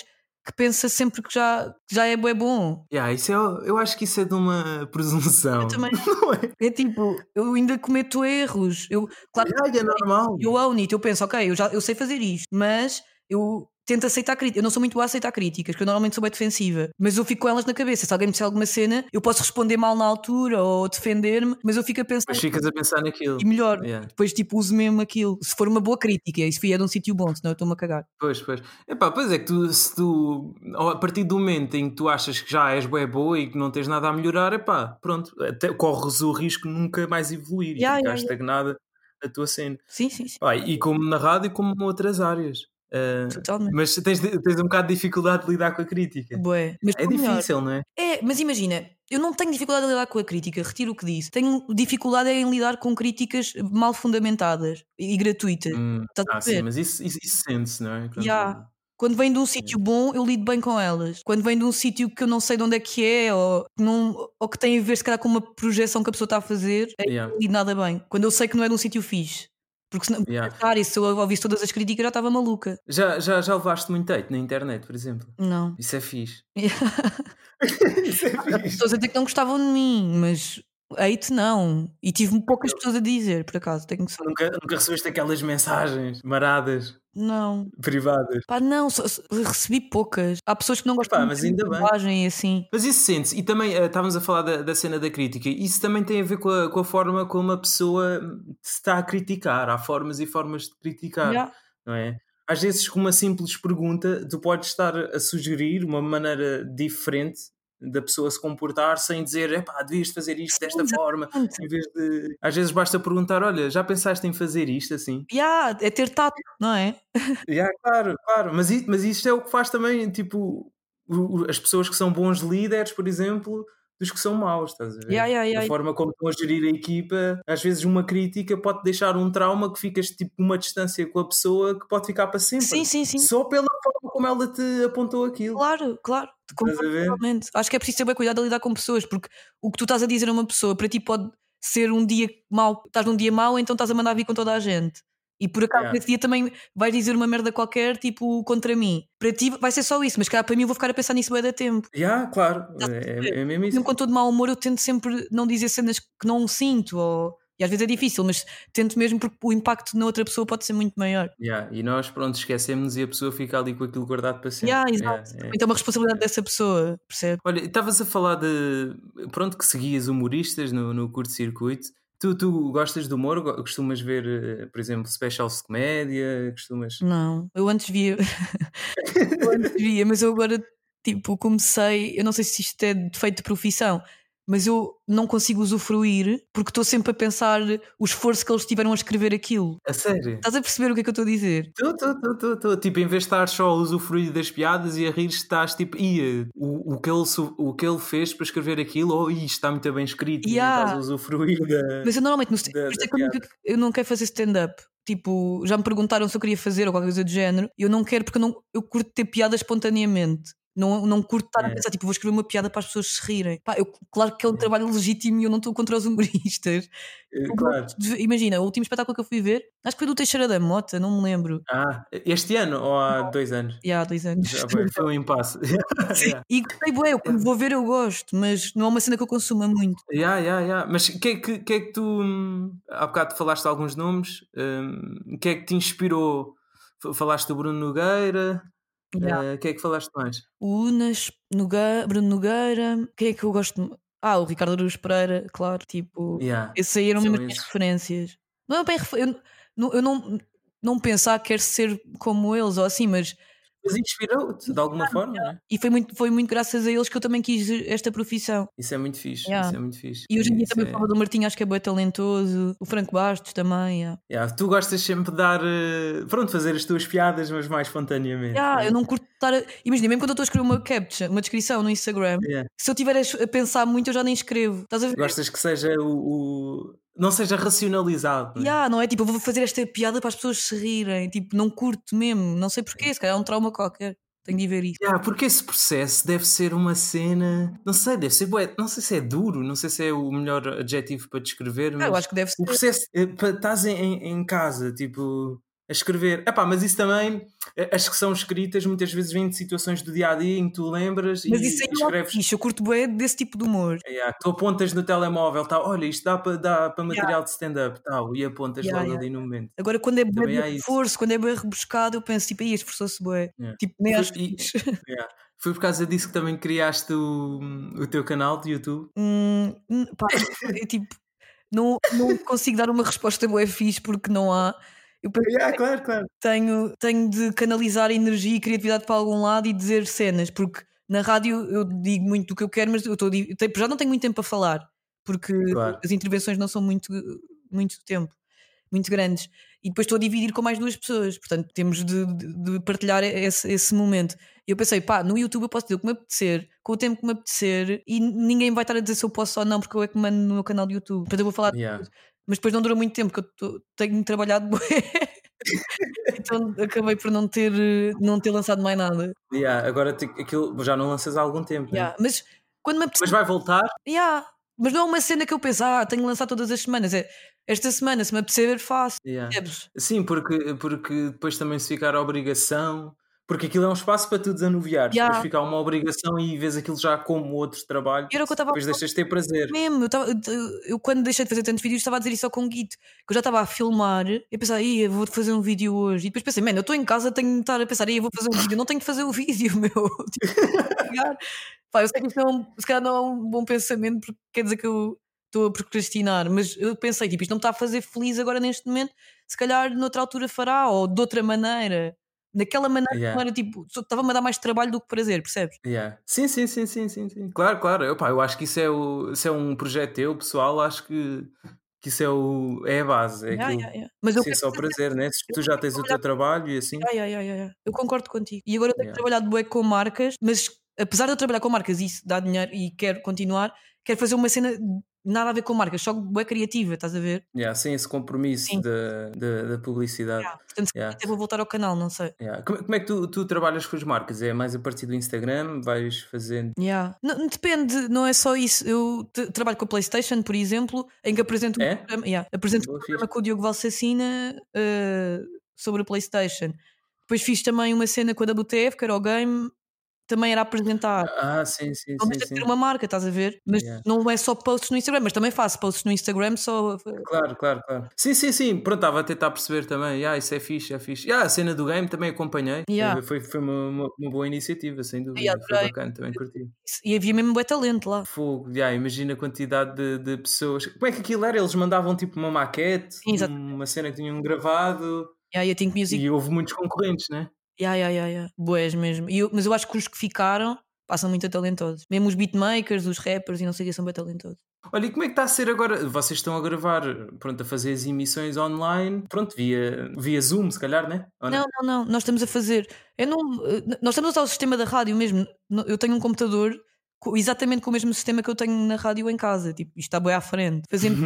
que pensa sempre que já, que já é bué bom. Yeah, isso é, eu acho que isso é de uma presunção. Eu também. Não é? É tipo, eu ainda cometo erros. Eu, claro que Yeah, é normal. eu own it, eu penso, ok, eu, já, eu sei fazer isto, mas eu tento aceitar críticas. Eu não sou muito boa a aceitar críticas, porque eu normalmente sou bem defensiva, mas eu fico com elas na cabeça. Se alguém me disser alguma cena, eu posso responder mal na altura ou defender-me, mas eu fico a pensar. Mas ficas a pensar naquilo. E melhor, Yeah. depois tipo uso mesmo aquilo. Se for uma boa crítica, e se vier de um sítio bom, senão eu estou-me a cagar. Pois, pois. Epá, pois é que tu, se tu, a partir do momento em que tu achas que já és bué boa e que não tens nada a melhorar, epá, pronto, até corres o risco de nunca mais evoluir e Yeah, ficar yeah, yeah. estagnada a tua cena. Sim, sim, sim. Pá, e como na rádio, como noutras áreas. Ah, Totalmente. mas tens, tens um bocado de dificuldade de lidar com a crítica. Bué. Mas É por melhor. difícil, não é? É, mas imagina, eu não tenho dificuldade em lidar com a crítica, retiro o que disse. Tenho dificuldade em lidar com críticas mal fundamentadas e gratuitas. Hum, Estás a ah, sim, ver? mas isso, isso, isso sente-se, não é? Quando- Ya. Quando vem de um sítio bom, eu lido bem com elas. Quando vem de um sítio que eu não sei de onde é que é, ou que, não, ou que tem a ver se calhar com uma projeção que a pessoa está a fazer, aí Yeah. eu não lido nada bem. Quando eu sei que não é de um sítio fixe. Porque senão, Yeah. cara, e se eu ouvisse todas as críticas já estava maluca. Já, já, já levaste muito hate na internet, por exemplo? Não. Isso é fixe. Isso é As fixe. pessoas a dizer que não gostavam de mim, mas hate não. E tive poucas pessoas a dizer, por acaso, tenho que saber. Nunca, nunca recebeste aquelas mensagens maradas, Não. privadas. Pá, não, só- só- recebi poucas. Há pessoas que não gostam Epá, muito mas da minha ainda bem. linguagem e assim. Mas isso sente-se. E também eh, estávamos a falar da, da cena da crítica. Isso também tem a ver com a, com a forma como a pessoa se está a criticar. Há formas e formas de criticar, Já. não é? Às vezes, com uma simples pergunta, tu podes estar a sugerir uma maneira diferente da pessoa se comportar sem dizer, epá, devias fazer isto desta Sim, forma. exatamente. Em vez de... Às vezes basta perguntar, olha, já pensaste em fazer isto assim? Já, é ter tato, não é? Yeah, claro, claro, mas, i- mas isto é o que faz também, tipo, o- o- as pessoas que são bons líderes, por exemplo, dos que são maus, estás a ver? Ya, ya, ya. A forma como estão a gerir a equipa, às vezes uma crítica pode deixar um trauma que ficas tipo uma distância com a pessoa que pode ficar para sempre. Sim, sim, sim. Só pela forma como ela te apontou aquilo. Claro, claro. Estás a ver? Completamente. Acho que é preciso ter bem cuidado a lidar com pessoas, porque o que tu estás a dizer a uma pessoa para ti pode ser um dia mau, estás num dia mau, então estás a mandar vir com toda a gente. E por acaso Yeah. nesse dia também vais dizer uma merda qualquer, tipo, contra mim. Para ti vai ser só isso, mas cá para mim eu vou ficar a pensar nisso bem da tempo. Já, claro, Estás a é, perceber? é mesmo isso. Mesmo quando estou de mau humor, eu tento sempre não dizer cenas que não sinto, ou... e às vezes é difícil, mas tento mesmo porque o impacto na outra pessoa pode ser muito maior. Yeah, e nós, pronto, esquecemos e a pessoa fica ali com aquilo guardado para sempre. Yeah, Yeah, exato. yeah. Então é uma responsabilidade dessa pessoa, percebe? Olha, estavas a falar de. Pronto, que seguias humoristas no, no curto-circuito. Tu, tu gostas de humor? Go- Costumas ver, eh, por exemplo, specials de comédia? Costumas. Não, eu antes via, eu antes via, mas eu agora tipo comecei, eu não sei se isto é defeito de profissão, mas eu não consigo usufruir porque estou sempre a pensar o esforço que eles tiveram a escrever aquilo. A sério? Estás a perceber o que é que eu estou a dizer? Tu, tu, tu, tu, tu. Tipo, em vez de estar só a usufruir das piadas e a rir, estás tipo, ia, o, o, que ele, su- o que ele fez para escrever aquilo, ou isto está muito bem escrito, Yeah. e não estás a usufruir da. Mas eu normalmente no stand- Da- por isso é da que eu, nunca, eu não quero fazer stand-up. Tipo, já me perguntaram se eu queria fazer ou qualquer coisa do género. Eu não quero porque eu, não, eu curto ter piada espontaneamente. Não, não curto estar a É. pensar, tipo, vou escrever uma piada para as pessoas se rirem. Pá, eu, claro que é um trabalho legítimo e eu não estou contra os humoristas. Eh, Eu Claro. gosto de- imagina, o último espetáculo que eu fui ver, acho que foi do Teixeira da Mota, não me lembro. Ah, este ano ou há dois anos? E há dois anos. Já foi, foi um impasse. Sim. Yeah. E gostei, bué, eu quando vou ver eu gosto, mas não é uma cena que eu consuma muito. Yeah, yeah, yeah. Mas o que, é que, que é que tu. hum, Há bocado falaste de alguns nomes. hum, O que é que te inspirou? F- Falaste do Bruno Nogueira. Yeah. eh, O que é que falaste mais? O Unas, Nogueira, Bruno Nogueira, quem é que eu gosto? Ah, o Ricardo Araújo Pereira, claro, tipo, Yeah. esses aí eram São mesmo as minhas esses. referências. Não é bem refer- eu, não- eu não, não pensar que quero ser como eles ou assim, mas Mas inspirou-te de alguma forma, não é? e foi muito, foi muito graças a eles que eu também quis esta profissão. Isso é muito fixe. Yeah. Isso é muito fixe. E hoje em dia Isso também é- falo do Martinho, acho que é bem talentoso, o Franco Bastos também. Yeah. Yeah, Tu gostas sempre de dar. eh, Pronto, fazer as tuas piadas, mas mais espontaneamente. Yeah, né? eu não curto estar a... Imagina, mesmo quando eu estou a escrever uma captcha, uma descrição no Instagram, Yeah. se eu estiver a, a pensar muito, eu já nem escrevo. Estás a ver? Gostas que seja o. o- Não seja racionalizado. não é? Yeah, não é tipo, eu vou fazer esta piada para as pessoas se rirem. Tipo, não curto mesmo, não sei porquê, se calhar é um trauma qualquer. Tenho de ir ver isso. Yeah, porque esse processo deve ser uma cena. Não sei, deve ser. bué- Não sei se é duro, não sei se é o melhor adjetivo para descrever, Ah, mas eu acho que deve o ser. processo. eh, pa- Estás em, em- em casa, tipo. a escrever. Epá, mas isso também, as que são escritas muitas vezes vêm de situações do dia-a-dia em que tu lembras Mas e isso aí e não é escreves. fixe, eu curto bem desse tipo de humor. Yeah, tu apontas no telemóvel, tá, olha, isto dá para dá para Yeah, material de stand-up, tal, e apontas yeah, logo yeah. ali no momento. Agora, quando é bué Também de há isso. reforço, quando é bem rebuscado, eu penso tipo, aí esforçou-se bué. Yeah. Tipo, nem Foi, acho e- fixe. yeah. Foi por causa disso que também criaste o, o teu canal de YouTube. Hum, hum, pá, é tipo, não, não consigo dar uma resposta bué fixe porque não há. Eu penso Yeah, que claro, claro. tenho, tenho de canalizar energia e criatividade para algum lado e dizer cenas, porque na rádio eu digo muito do que eu quero, mas eu estou a di- eu tenho- já não tenho muito tempo para falar, porque Claro. as intervenções não são muito, muito tempo, muito grandes. E depois estou a dividir com mais duas pessoas, portanto temos de, de- de partilhar esse, esse momento. E eu pensei, pá, no YouTube eu posso dizer o que me apetecer, com o tempo que me apetecer, e ninguém vai estar a dizer se eu posso ou não, porque eu é que mando no meu canal do YouTube. Portanto, eu vou falar de Yeah. tudo. Mas depois não dura muito tempo, porque eu tô- tenho trabalhado bué. Então acabei por não ter, eh, não ter lançado mais nada. Yeah, agora te- aquilo já não lanças há algum tempo, né? Yeah, mas quando me Mas apetece. vai voltar? Yeah, mas não é uma cena que eu penso, ah, tenho que lançar todas as semanas. É esta semana, se me apetecer, faço. Yeah. Percebes? Sim, porque, porque depois também se ficar a obrigação, porque aquilo é um espaço para tu desanuviares, depois Yeah. fica uma obrigação e vês aquilo já como outro trabalho, E era o que eu estava a depois deixas de ter prazer. mesmo. Eu, tava- eu- eu quando deixei de fazer tantos vídeos estava a dizer isso ao Conguito, que eu já estava a filmar e pensar, "Ih, eu vou fazer um vídeo hoje." E depois pensei, mano, eu estou em casa, tenho de estar a pensar, "Ih, eu vou fazer um vídeo, não tenho que fazer o vídeo, meu." Tipo, ligar. Pá, eu sei que isto não, é um- se calhar não é um bom pensamento, porque quer dizer que eu estou a procrastinar, mas eu pensei, tipo, isto não me está a fazer feliz agora neste momento, se calhar noutra altura fará, ou de outra maneira. Daquela maneira que Yeah. não era tipo, só estava-me a dar mais trabalho do que prazer, percebes? Yeah. Sim, sim, sim, sim, sim, sim. Claro, claro. Eu, pá, eu acho que isso é, o, isso é um projeto teu, pessoal. Acho que, que isso é, o, é a base. É Yeah, aquilo. yeah, yeah. Mas eu Sim, quero só fazer prazer, né? Se tu já tens o teu trabalho e assim. Ya, ya, ya, ya, ya. Eu concordo contigo. E agora eu tenho Yeah. trabalhado bué com marcas, mas apesar de eu trabalhar com marcas e isso dá dinheiro e quero continuar, quero fazer uma cena nada a ver com marcas, só bué criativa, estás a ver? Yeah, sem esse compromisso Sim. da, da, da publicidade. Ya. Portanto, se calhar Yeah. até vou voltar ao canal, não sei. Yeah. Como, como é que tu, tu trabalhas com as marcas? É mais a partir do Instagram? Vais fazendo. Ya. Não, depende, não é só isso. Eu t- trabalho com a PlayStation, por exemplo, em que apresento um É? programa, ya, apresento um Boa, programa fixe. com o Diogo Valsacina eh, sobre a PlayStation. Depois fiz também uma cena com a W T F, que era o game, também era apresentar. Ah, sim, sim, Não sim, deixa de ter sim. uma marca, estás a ver? Mas Yeah. não é só posts no Instagram, mas também faço posts no Instagram só. Claro, claro, claro. Sim, sim, sim. Pronto, estava a tentar perceber também. Ah, isso é fixe, é fixe. Ah, a cena do game também acompanhei. Yeah. Eh, Foi, foi uma, uma, uma boa iniciativa, sem dúvida. Yeah, Foi adorei. bacana, também curti. E havia mesmo bué talento lá. Fogo, yeah, imagina a quantidade de, de pessoas. Como é que aquilo era? Eles mandavam tipo uma maquete, Sim, exatamente. uma cena que tinham gravado Yeah, e a Think Music. e houve muitos concorrentes, né? Yeah, yeah, yeah, yeah. Bués mesmo. E eu- mas eu acho que os que ficaram passam muito a talentosos. Mesmo os beatmakers, os rappers e não sei o que são bem talentosos. Olha, e como é que está a ser agora? Vocês estão a gravar, pronto, a fazer as emissões online, pronto, via, via Zoom, se calhar, né? Ou Não, não, não. Nós estamos a fazer. Eu não, eh, nós estamos a usar o sistema da rádio mesmo. No- Eu tenho um computador co- exatamente com o mesmo sistema que eu tenho na rádio em casa. Tipo, isto está bem à frente. Fazemos.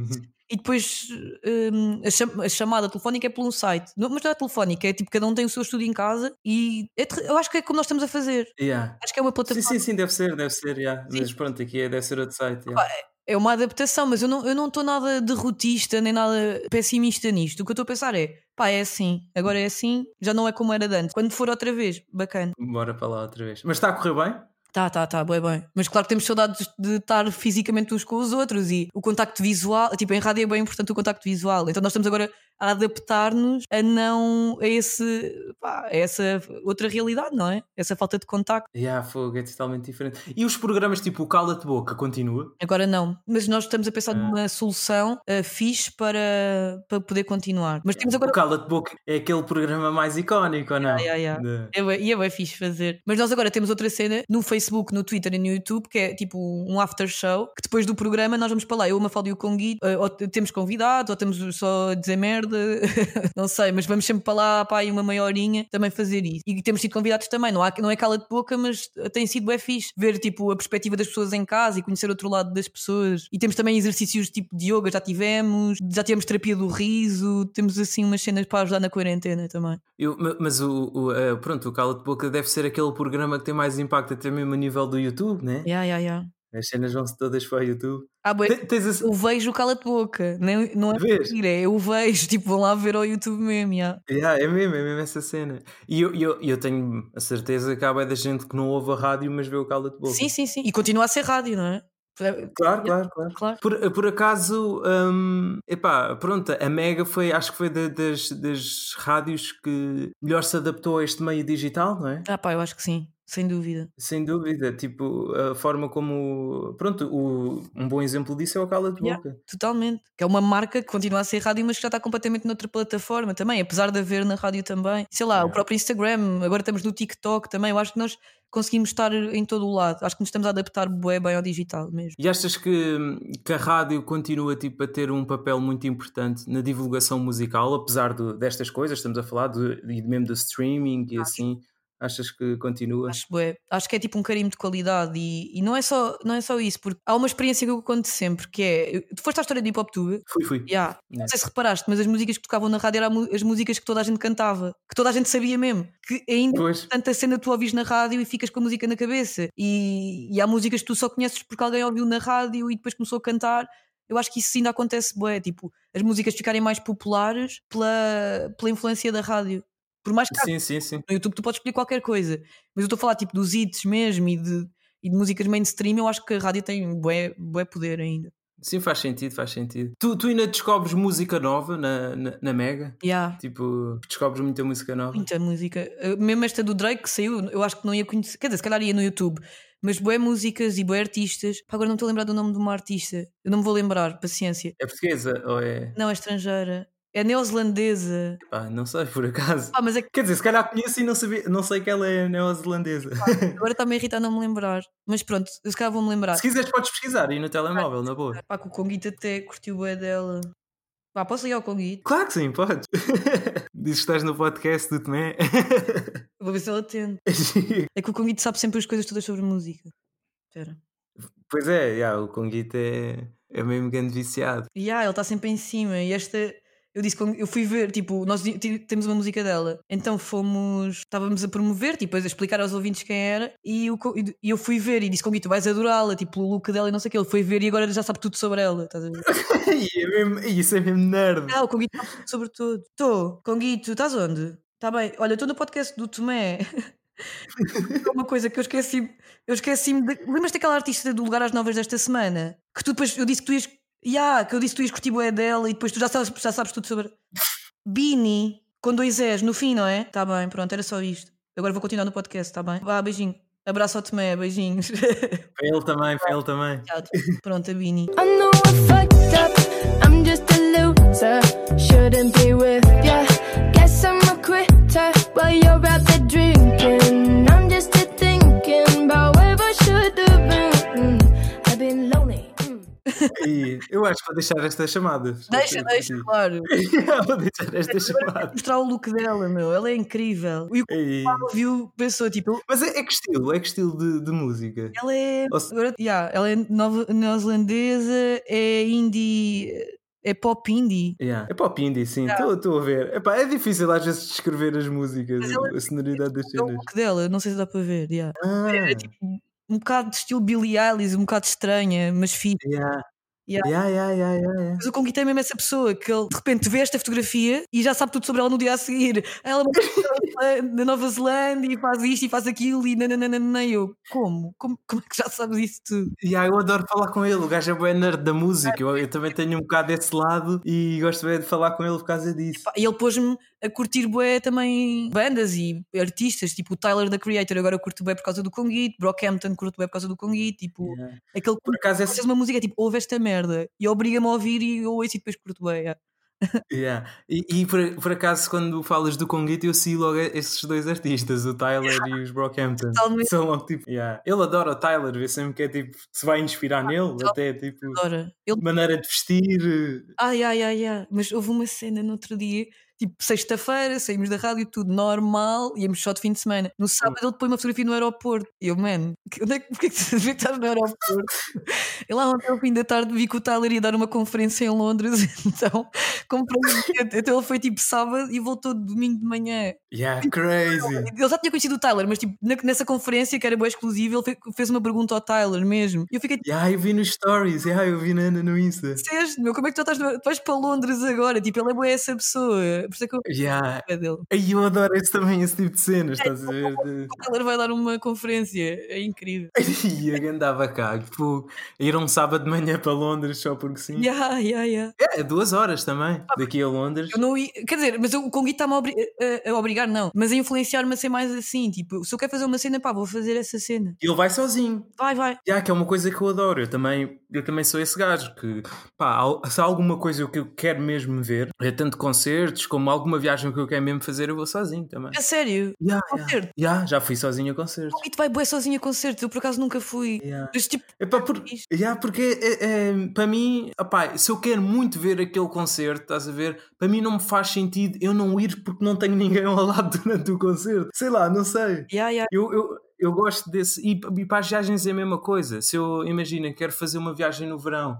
E depois hum, a, cham- a chamada telefónica é por um site. Não, mas não é telefónica, é tipo cada um tem o seu estúdio em casa e é ter- eu acho que é como nós estamos a fazer. Yeah. Acho que é uma Sim, plataforma. sim, sim, deve ser, deve ser, yeah. Sim. Mas pronto, aqui é, deve ser outro site. Pá, Yeah. é é uma adaptação, mas eu não eu não estou nada derrotista nem nada pessimista nisto. O que eu estou a pensar é pá, é assim, agora é assim, já não é como era de antes. Quando for outra vez, bacana. Bora para lá outra vez. Mas está a correr bem? Tá, tá, tá, bem, bem. Mas claro que temos saudades de estar fisicamente uns com os outros e o contacto visual, tipo, em rádio é bem importante o contacto visual. Então nós estamos agora a adaptar-nos a não a esse, pá, a essa outra realidade, não é? Essa falta de contacto. Yeah, fogo, é totalmente diferente. E os programas tipo o Cala-te Boca continua? Agora não. Mas nós estamos a pensar numa solução uh, fixe para, para poder continuar. Mas temos agora. O Cala-te Boca é aquele programa mais icónico, ou não? Yeah, yeah. De- É bué- E é bem fixe fazer. Mas nós agora temos outra cena no Facebook, no Twitter e no YouTube, que é tipo um after show, que depois do programa nós vamos para lá, eu, a Mafalda e o Conguito, eh, ou t- temos convidados, ou estamos só a dizer merda, não sei, mas vamos sempre para lá, pá, aí uma meia horinha, também fazer isso. E temos sido convidados também, não, há, não é cala de boca, mas tem sido bem fixe ver tipo a perspectiva das pessoas em casa e conhecer outro lado das pessoas. E temos também exercícios tipo de yoga, já tivemos, já tivemos terapia do riso, temos assim umas cenas para ajudar na quarentena também. Eu, ma- mas o, o, eh, pronto, o Cala-te Boca deve ser aquele programa que tem mais impacto até mesmo a nível do YouTube, né? Yeah, yeah, yeah. As cenas vão-se todas para o YouTube. Ah, bué, Te- Tens esse... eu vejo o Cala-te Boca, nem, não é Vês? mentira, é eu vejo, tipo, vão lá ver ao YouTube mesmo. Yeah. Yeah, é mesmo, é mesmo essa cena. E eu, eu, eu tenho a certeza que há bué da gente que não ouve a rádio, mas vê o Cala-te Boca. Sim, sim, sim. E continua a ser rádio, não é? Claro, claro, claro. Claro. Por, por acaso, hum, epá, pronto, a Mega foi, acho que foi da- das, das rádios que melhor se adaptou a este meio digital, não é? Ah, pá, eu acho que sim, sem dúvida. Sem dúvida, tipo, a forma como, pronto, o, um bom exemplo disso é o Cala de Yeah, Boca. totalmente. Que é uma marca que continua a ser rádio, mas que já está completamente noutra plataforma também, apesar de haver na rádio também. Sei lá, Yeah. o próprio Instagram, agora estamos no TikTok também. Eu acho que nós conseguimos estar em todo o lado. Acho que nos estamos a adaptar bué bem ao digital mesmo. E achas que, que a rádio continua tipo, a ter um papel muito importante na divulgação musical, apesar do, destas coisas, estamos a falar do, e mesmo do streaming e assim, achas que continua? Acho, bué. Acho que é tipo um carimbo de qualidade e, e não, é só, não é só isso, porque há uma experiência que eu conto sempre, que é, tu foste à história de Hip Hop Tube. Fui, fui. Yeah. Yeah. Não sei se reparaste, mas as músicas que tocavam na rádio eram as músicas que toda a gente cantava, que toda a gente sabia mesmo, que ainda Pois. tanta cena tu ouvis na rádio e ficas com a música na cabeça. E, e há músicas que tu só conheces porque alguém ouviu na rádio e depois começou a cantar. Eu acho que isso ainda acontece bué, tipo, as músicas ficarem mais populares pela, pela influência da rádio. Por mais que Sim, sim, sim. no YouTube tu podes escolher qualquer coisa, mas eu estou a falar tipo dos hits mesmo e de, e de músicas mainstream. Eu acho que a rádio tem bué, bué poder ainda. Sim, faz sentido, faz sentido. Tu, tu ainda descobres música nova na, na, na Mega? Yeah. Tipo, descobres muita música nova? Muita música. Uh, Mesmo esta do Drake que saiu, eu acho que não ia conhecer. Quer dizer, se calhar ia no YouTube, mas bué músicas e bué artistas. Pá, agora não estou a lembrar do nome de uma artista. Eu não me vou lembrar, paciência. É portuguesa ou é... Não, é estrangeira. É neozelandesa. Pá, não sei, por acaso. Ah, mas é que Quer dizer, se calhar conheço e não, sabia, não sei que ela é neozelandesa. agora está-me a irritar não me lembrar. Mas pronto, eu se calhar vou-me lembrar. Se quiseres podes pesquisar aí no telemóvel, na boa. Pá, que o Conguito até curtiu bué dela. Pá, posso ligar ao Conguito? Claro que sim, podes. Dizes que estás no podcast do Tomé. Vou ver se ele atende. É que o Conguito sabe sempre as coisas todas sobre música. Espera. Pois é, já, o Conguito é, é mesmo grande viciado. E ah, ele está sempre em cima. E esta, eu disse, que eu fui ver, tipo, nós ti- temos uma música dela, então fomos, estávamos a promover, tipo, a explicar aos ouvintes quem era. E, o, Co- e eu fui ver e disse: Conguito, tu vais adorá-la, tipo, o look dela e não sei o que. Ele foi ver e agora já sabe tudo sobre ela. Estás a ver? E é mesmo, isso é mesmo nerd. Ah, o Conguito sabe tudo sobre tudo. Estou, Conguito, estás onde? Está bem, olha, estou no podcast do Tomé. Uma coisa que eu esqueci, eu esqueci-me de... Lembras daquela artista do Lugar às Novas desta semana? Que tu depois, eu disse que tu ias, yeah, que eu disse que tu ias curtir bué dela e depois tu já sabes, já sabes tudo sobre Bini, com dois S no fim, não é? Tá bem, pronto, era só isto. Agora vou continuar no podcast, tá bem? Vá, beijinho. Abraço ao Tomé, beijinhos. Para ele também, para ele também. Tchau, tchau. Pronto, a Bini. I know I fucked up, I'm just a loser. Shouldn't be with ya. Guess I'm a quitter while you're out there drinking. I'm just here thinking about where I should have been. Mm, I've been lonely. Mm. E eu acho que vou deixar estas chamadas. Deixa, deixa, claro. Vou deixar estas chamadas. Mostrar o look dela, meu. Ela é incrível. E o E- que ouviu pensou, tipo, Mas é, é que estilo? É que estilo de, de música? ela é. Ou se- Agora, yeah, ela é nova- neozelandesa, é indie. É pop indie. Yeah. É pop indie, sim, estou a ver. Epá, é difícil às vezes descrever as músicas, Mas ela- a sonoridade das É o cenas. look dela, não sei se dá para ver. Yeah. Ah, É tipo um bocado de estilo Billie Eilish, um bocado estranha, mas fixe. yeah. Yeah. Yeah, yeah, yeah, yeah, yeah. Mas o Conguito é mesmo essa pessoa que ele de repente vê esta fotografia e já sabe tudo sobre ela no dia a seguir. Ela é da Nova Zelândia e faz isto e faz aquilo e nananana. E eu, como? como? Como é que já sabes isso tudo? Yeah, eu adoro falar com ele, o gajo é bem nerd da música, eu, eu também tenho um bocado desse lado e gosto bem de falar com ele por causa disso. Pá, e ele pôs-me a curtir bué também bandas e artistas, tipo o Tyler da Creator, agora eu curto bué por causa do Conguito, Brockhampton curto bué por causa do Conguito, tipo, Yeah. aquele Por acaso é faz uma música tipo, ouve esta merda e obriga-me a ouvir e eu ouço e depois curto bué. Yeah. Yeah. E, e por, por acaso, quando falas do Conguito, eu sigo logo esses dois artistas, o Tyler e os Brockhampton. Totalmente. São logo tipo, yeah. Ele adora o Tyler, vê sempre que é tipo, se vai inspirar nele, até tipo, Adora. Ele maneira de vestir. Ai, ai, ai, ai. Mas houve uma cena no outro dia Tipo, sexta-feira, saímos da rádio, tudo normal, íamos só de fim de semana. No sábado ele põe uma fotografia no aeroporto. E eu, man, que- onde é que, porque é que tu vê que estás no aeroporto? E lá ontem ao fim da tarde vi que o Tyler ia dar uma conferência em Londres, então comprei um bilhete. Então ele foi tipo sábado e voltou domingo de manhã. Yeah, crazy. Ele já tinha conhecido o Tyler, mas tipo, na- nessa conferência que era boa exclusiva, ele fe- fez uma pergunta ao Tyler mesmo. E eu fiquei tipo, Yeah, eu vi nos stories, yeah, eu vi na, no Insta. "Disseste, meu, como é que tu estás no... tu vais para Londres agora? Tipo, ele é boa essa pessoa. Por isso é que eu Yeah. é dele. Aí eu adoro esse, também esse tipo de cenas, estás a ver? De... O Tyler vai dar uma conferência, é incrível. E eu andava cá, tipo, ir um sábado de manhã para Londres só porque sim. Yeah, yeah, yeah. É, duas horas também, daqui a Londres. Eu não ia, quer dizer, mas eu, o Conguito está-me a, obri- a- a obrigar, não, mas a influenciar-me a ser mais assim. Tipo, se eu quero fazer uma cena, pá, vou fazer essa cena. E ele vai sozinho. Vai, vai. Yeah, que é uma coisa que eu adoro. Eu também, eu também sou esse gajo que, pá, al- se há alguma coisa que eu quero mesmo ver, é tanto concertos como alguma viagem que eu quero mesmo fazer, eu vou sozinho também. É sério. Yeah, Concerto. yeah. Yeah, já fui sozinho a O concertos. Conguito vai bué sozinho a concertos, eu por acaso nunca fui. Yeah. Mas tipo, Epá, por, isto- yeah, porque é, é, para mim, opá, se eu quero muito ver aquele concerto, estás a ver? Para mim não me faz sentido eu não ir porque não tenho ninguém ao lado durante o concerto. Sei lá, não sei. yeah, yeah. Eu, eu, eu gosto desse. E, e para as viagens é a mesma coisa. Se eu, imagina, quero fazer uma viagem no verão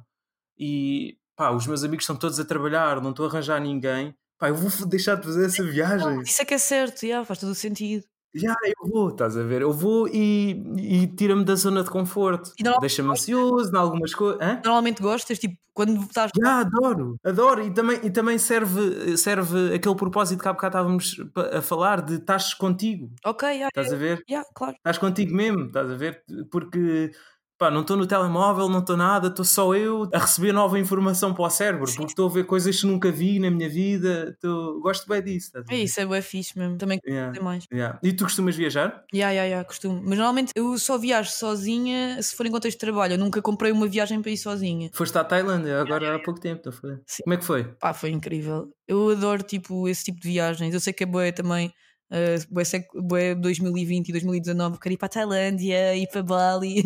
e pá, os meus amigos estão todos a trabalhar, não estou a arranjar ninguém, pá, eu vou deixar de fazer essa viagem. Isso é que é certo, yeah, faz todo o sentido. Já, eu vou, estás a ver? Eu vou e, e tira-me da zona de conforto. E normalmente Deixa-me ansioso em algumas coisas. Hã? Normalmente gostas, tipo, quando estás. Já, adoro, adoro. E também, e também serve, serve aquele propósito que há bocado estávamos pa- a falar de estás contigo. Ok, yeah, Estás a ver? yeah, claro. Estás contigo mesmo, estás a ver? Porque pá, não estou no telemóvel, não estou nada, estou só eu a receber nova informação para o cérebro, porque estou a ver coisas que nunca vi na minha vida. Estou... Gosto bem disso. Estás a É ver? isso, é bué fixe mesmo. Também Yeah, gostei mais. yeah. E tu costumas viajar? Yeah, yeah, yeah, costumo. Mas normalmente eu só viajo sozinha se for em contexto de trabalho. Eu nunca comprei uma viagem para ir sozinha. Foste à Tailândia agora há pouco tempo, não foi? Sim. Como é que foi? Pá, foi incrível. Eu adoro tipo, esse tipo de viagens. Eu sei que é bué também. Uh, bué, sec- bué dois mil e vinte e dois mil e dezanove, quero ir para a Tailândia, ir para Bali.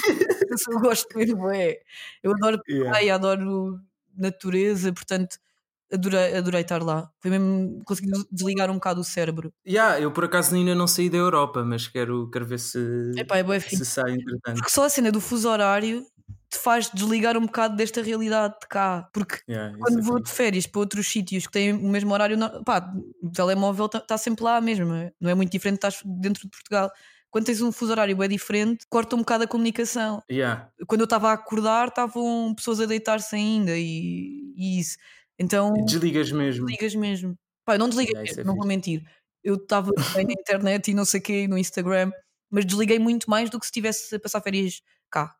Eu só gosto mesmo, bué. Eu adoro Yeah. praia, adoro natureza, portanto adorei, adorei estar lá. Foi mesmo conseguir desligar um bocado o cérebro. Yeah, eu por acaso ainda não saí da Europa, mas quero, quero ver se, Epá, é bué fixe. se sai entretanto. Porque só a cena do fuso horário te faz desligar um bocado desta realidade de cá. Porque Yeah, isso quando é vou fixe. de férias para outros sítios que têm o mesmo horário, não- pá, o telemóvel está sempre lá mesmo, não é muito diferente de estás dentro de Portugal. Quando tens um fuso horário é diferente, corta um bocado a comunicação. Yeah. Quando eu estava a acordar, estavam pessoas a deitar-se ainda e, e isso. Então E desligas mesmo. desligas mesmo. Pá, eu não desliguei, Yeah, isso é não vou fixe. mentir. Eu estava bem na internet e não sei o quê, no Instagram, mas desliguei muito mais do que se estivesse a passar férias cá.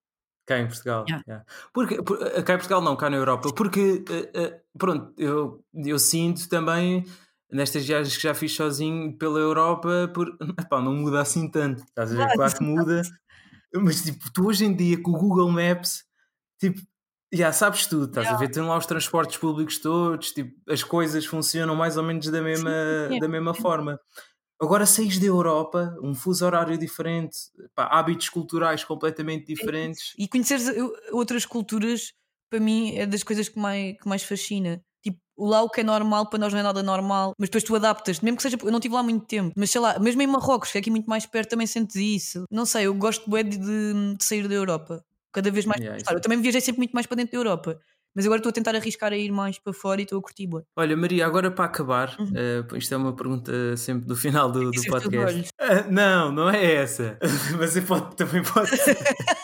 Cá em Portugal. Yeah. Yeah. Porque, por- cá em Portugal não, cá na Europa. Porque, eh, eh, pronto, eu, eu sinto também nestas viagens que já fiz sozinho pela Europa, por, epá, não muda assim tanto. Estás a ver? Ah, Claro que muda. Mas tipo, tu hoje em dia com o Google Maps, tipo, já sabes tudo, estás a ver? Tem lá os transportes públicos todos, tipo, as coisas funcionam mais ou menos da mesma, sim, da mesma forma. Agora saís da Europa, um fuso horário diferente, pá, hábitos culturais completamente diferentes. E conheceres uh, outras culturas, para mim, é das coisas que mais, que mais fascina. Tipo, lá o que é normal, para nós não é nada normal, mas depois tu adaptas, mesmo que seja. Eu não estive lá muito tempo, mas sei lá, mesmo em Marrocos, que é aqui muito mais perto, também sentes isso. Não sei, eu gosto bué de, de, de sair da Europa, cada vez mais. Yeah, Claro, isso é- eu também viajei sempre muito mais para dentro da Europa, mas agora estou a tentar arriscar a ir mais para fora e estou a curtir bué. Olha, Maria, agora para acabar, eh, isto é uma pergunta sempre do final do, do Isso é os teus podcast. olhos. Ah, não, não é essa. Mas eu pode, também pode ser.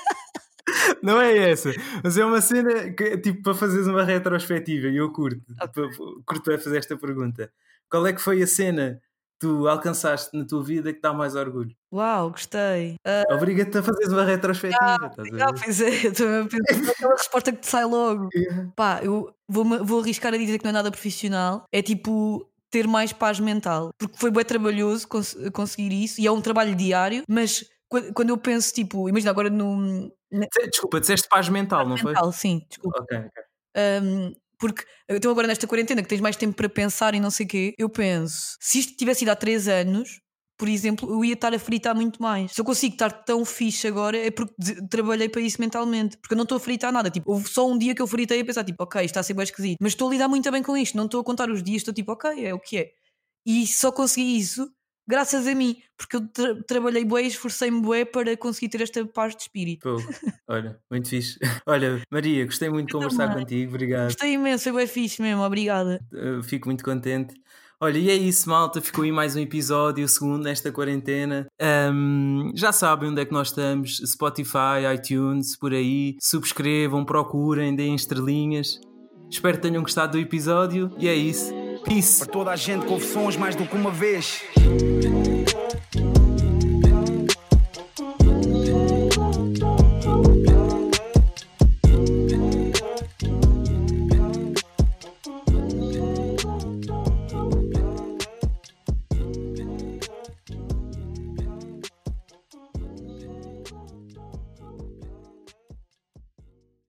Não é essa, mas é uma cena que, tipo, para fazeres uma retrospectiva e eu curto, tipo, curto a fazer esta pergunta. Qual é que foi a cena que tu alcançaste na tua vida que dá mais orgulho? Uau, gostei. Ah, Obriga-te a fazeres uma retrospectiva, estás a ah, ver? pois é, eu também penso naquela resposta que te sai logo. Yeah. Pá, eu vou, vou arriscar a dizer que não é nada profissional. É tipo ter mais paz mental. Porque foi bem trabalhoso cons conseguir isso. E é um trabalho diário. Mas quando, quando eu penso, tipo, imagina agora no. Na, Desculpa, disseste paz mental, não foi? mental, sim, desculpa. Ok, ok. Um, porque então agora nesta quarentena que tens mais tempo para pensar e não sei o quê, eu penso, se isto tivesse ido há três anos, por exemplo, eu ia estar a fritar muito mais. Se eu consigo estar tão fixe agora é porque de- trabalhei para isso mentalmente. Porque eu não estou a fritar nada. Tipo, houve só um dia que eu fritei a pensar, tipo, ok, isto está a ser bem esquisito. Mas estou a lidar muito bem com isto. Não estou a contar os dias, estou tipo, ok, é o que é. E só consegui isso graças a mim. Porque eu tra- trabalhei bué e esforcei-me bué para conseguir ter esta paz de espírito. Pô, olha, muito fixe. Olha, Maria, gostei muito de conversar também. contigo, obrigado. Gostei imenso, foi bué fixe mesmo, obrigada. Uh, fico muito contente. Olha, e é isso, malta. Ficou aí mais um episódio, o segundo nesta quarentena. Um, já sabem onde é que nós estamos: Spotify, iTunes, por aí. Subscrevam, procurem, deem estrelinhas. Espero que tenham gostado do episódio. E é isso. Peace. Para toda a gente, confissões mais do que uma vez.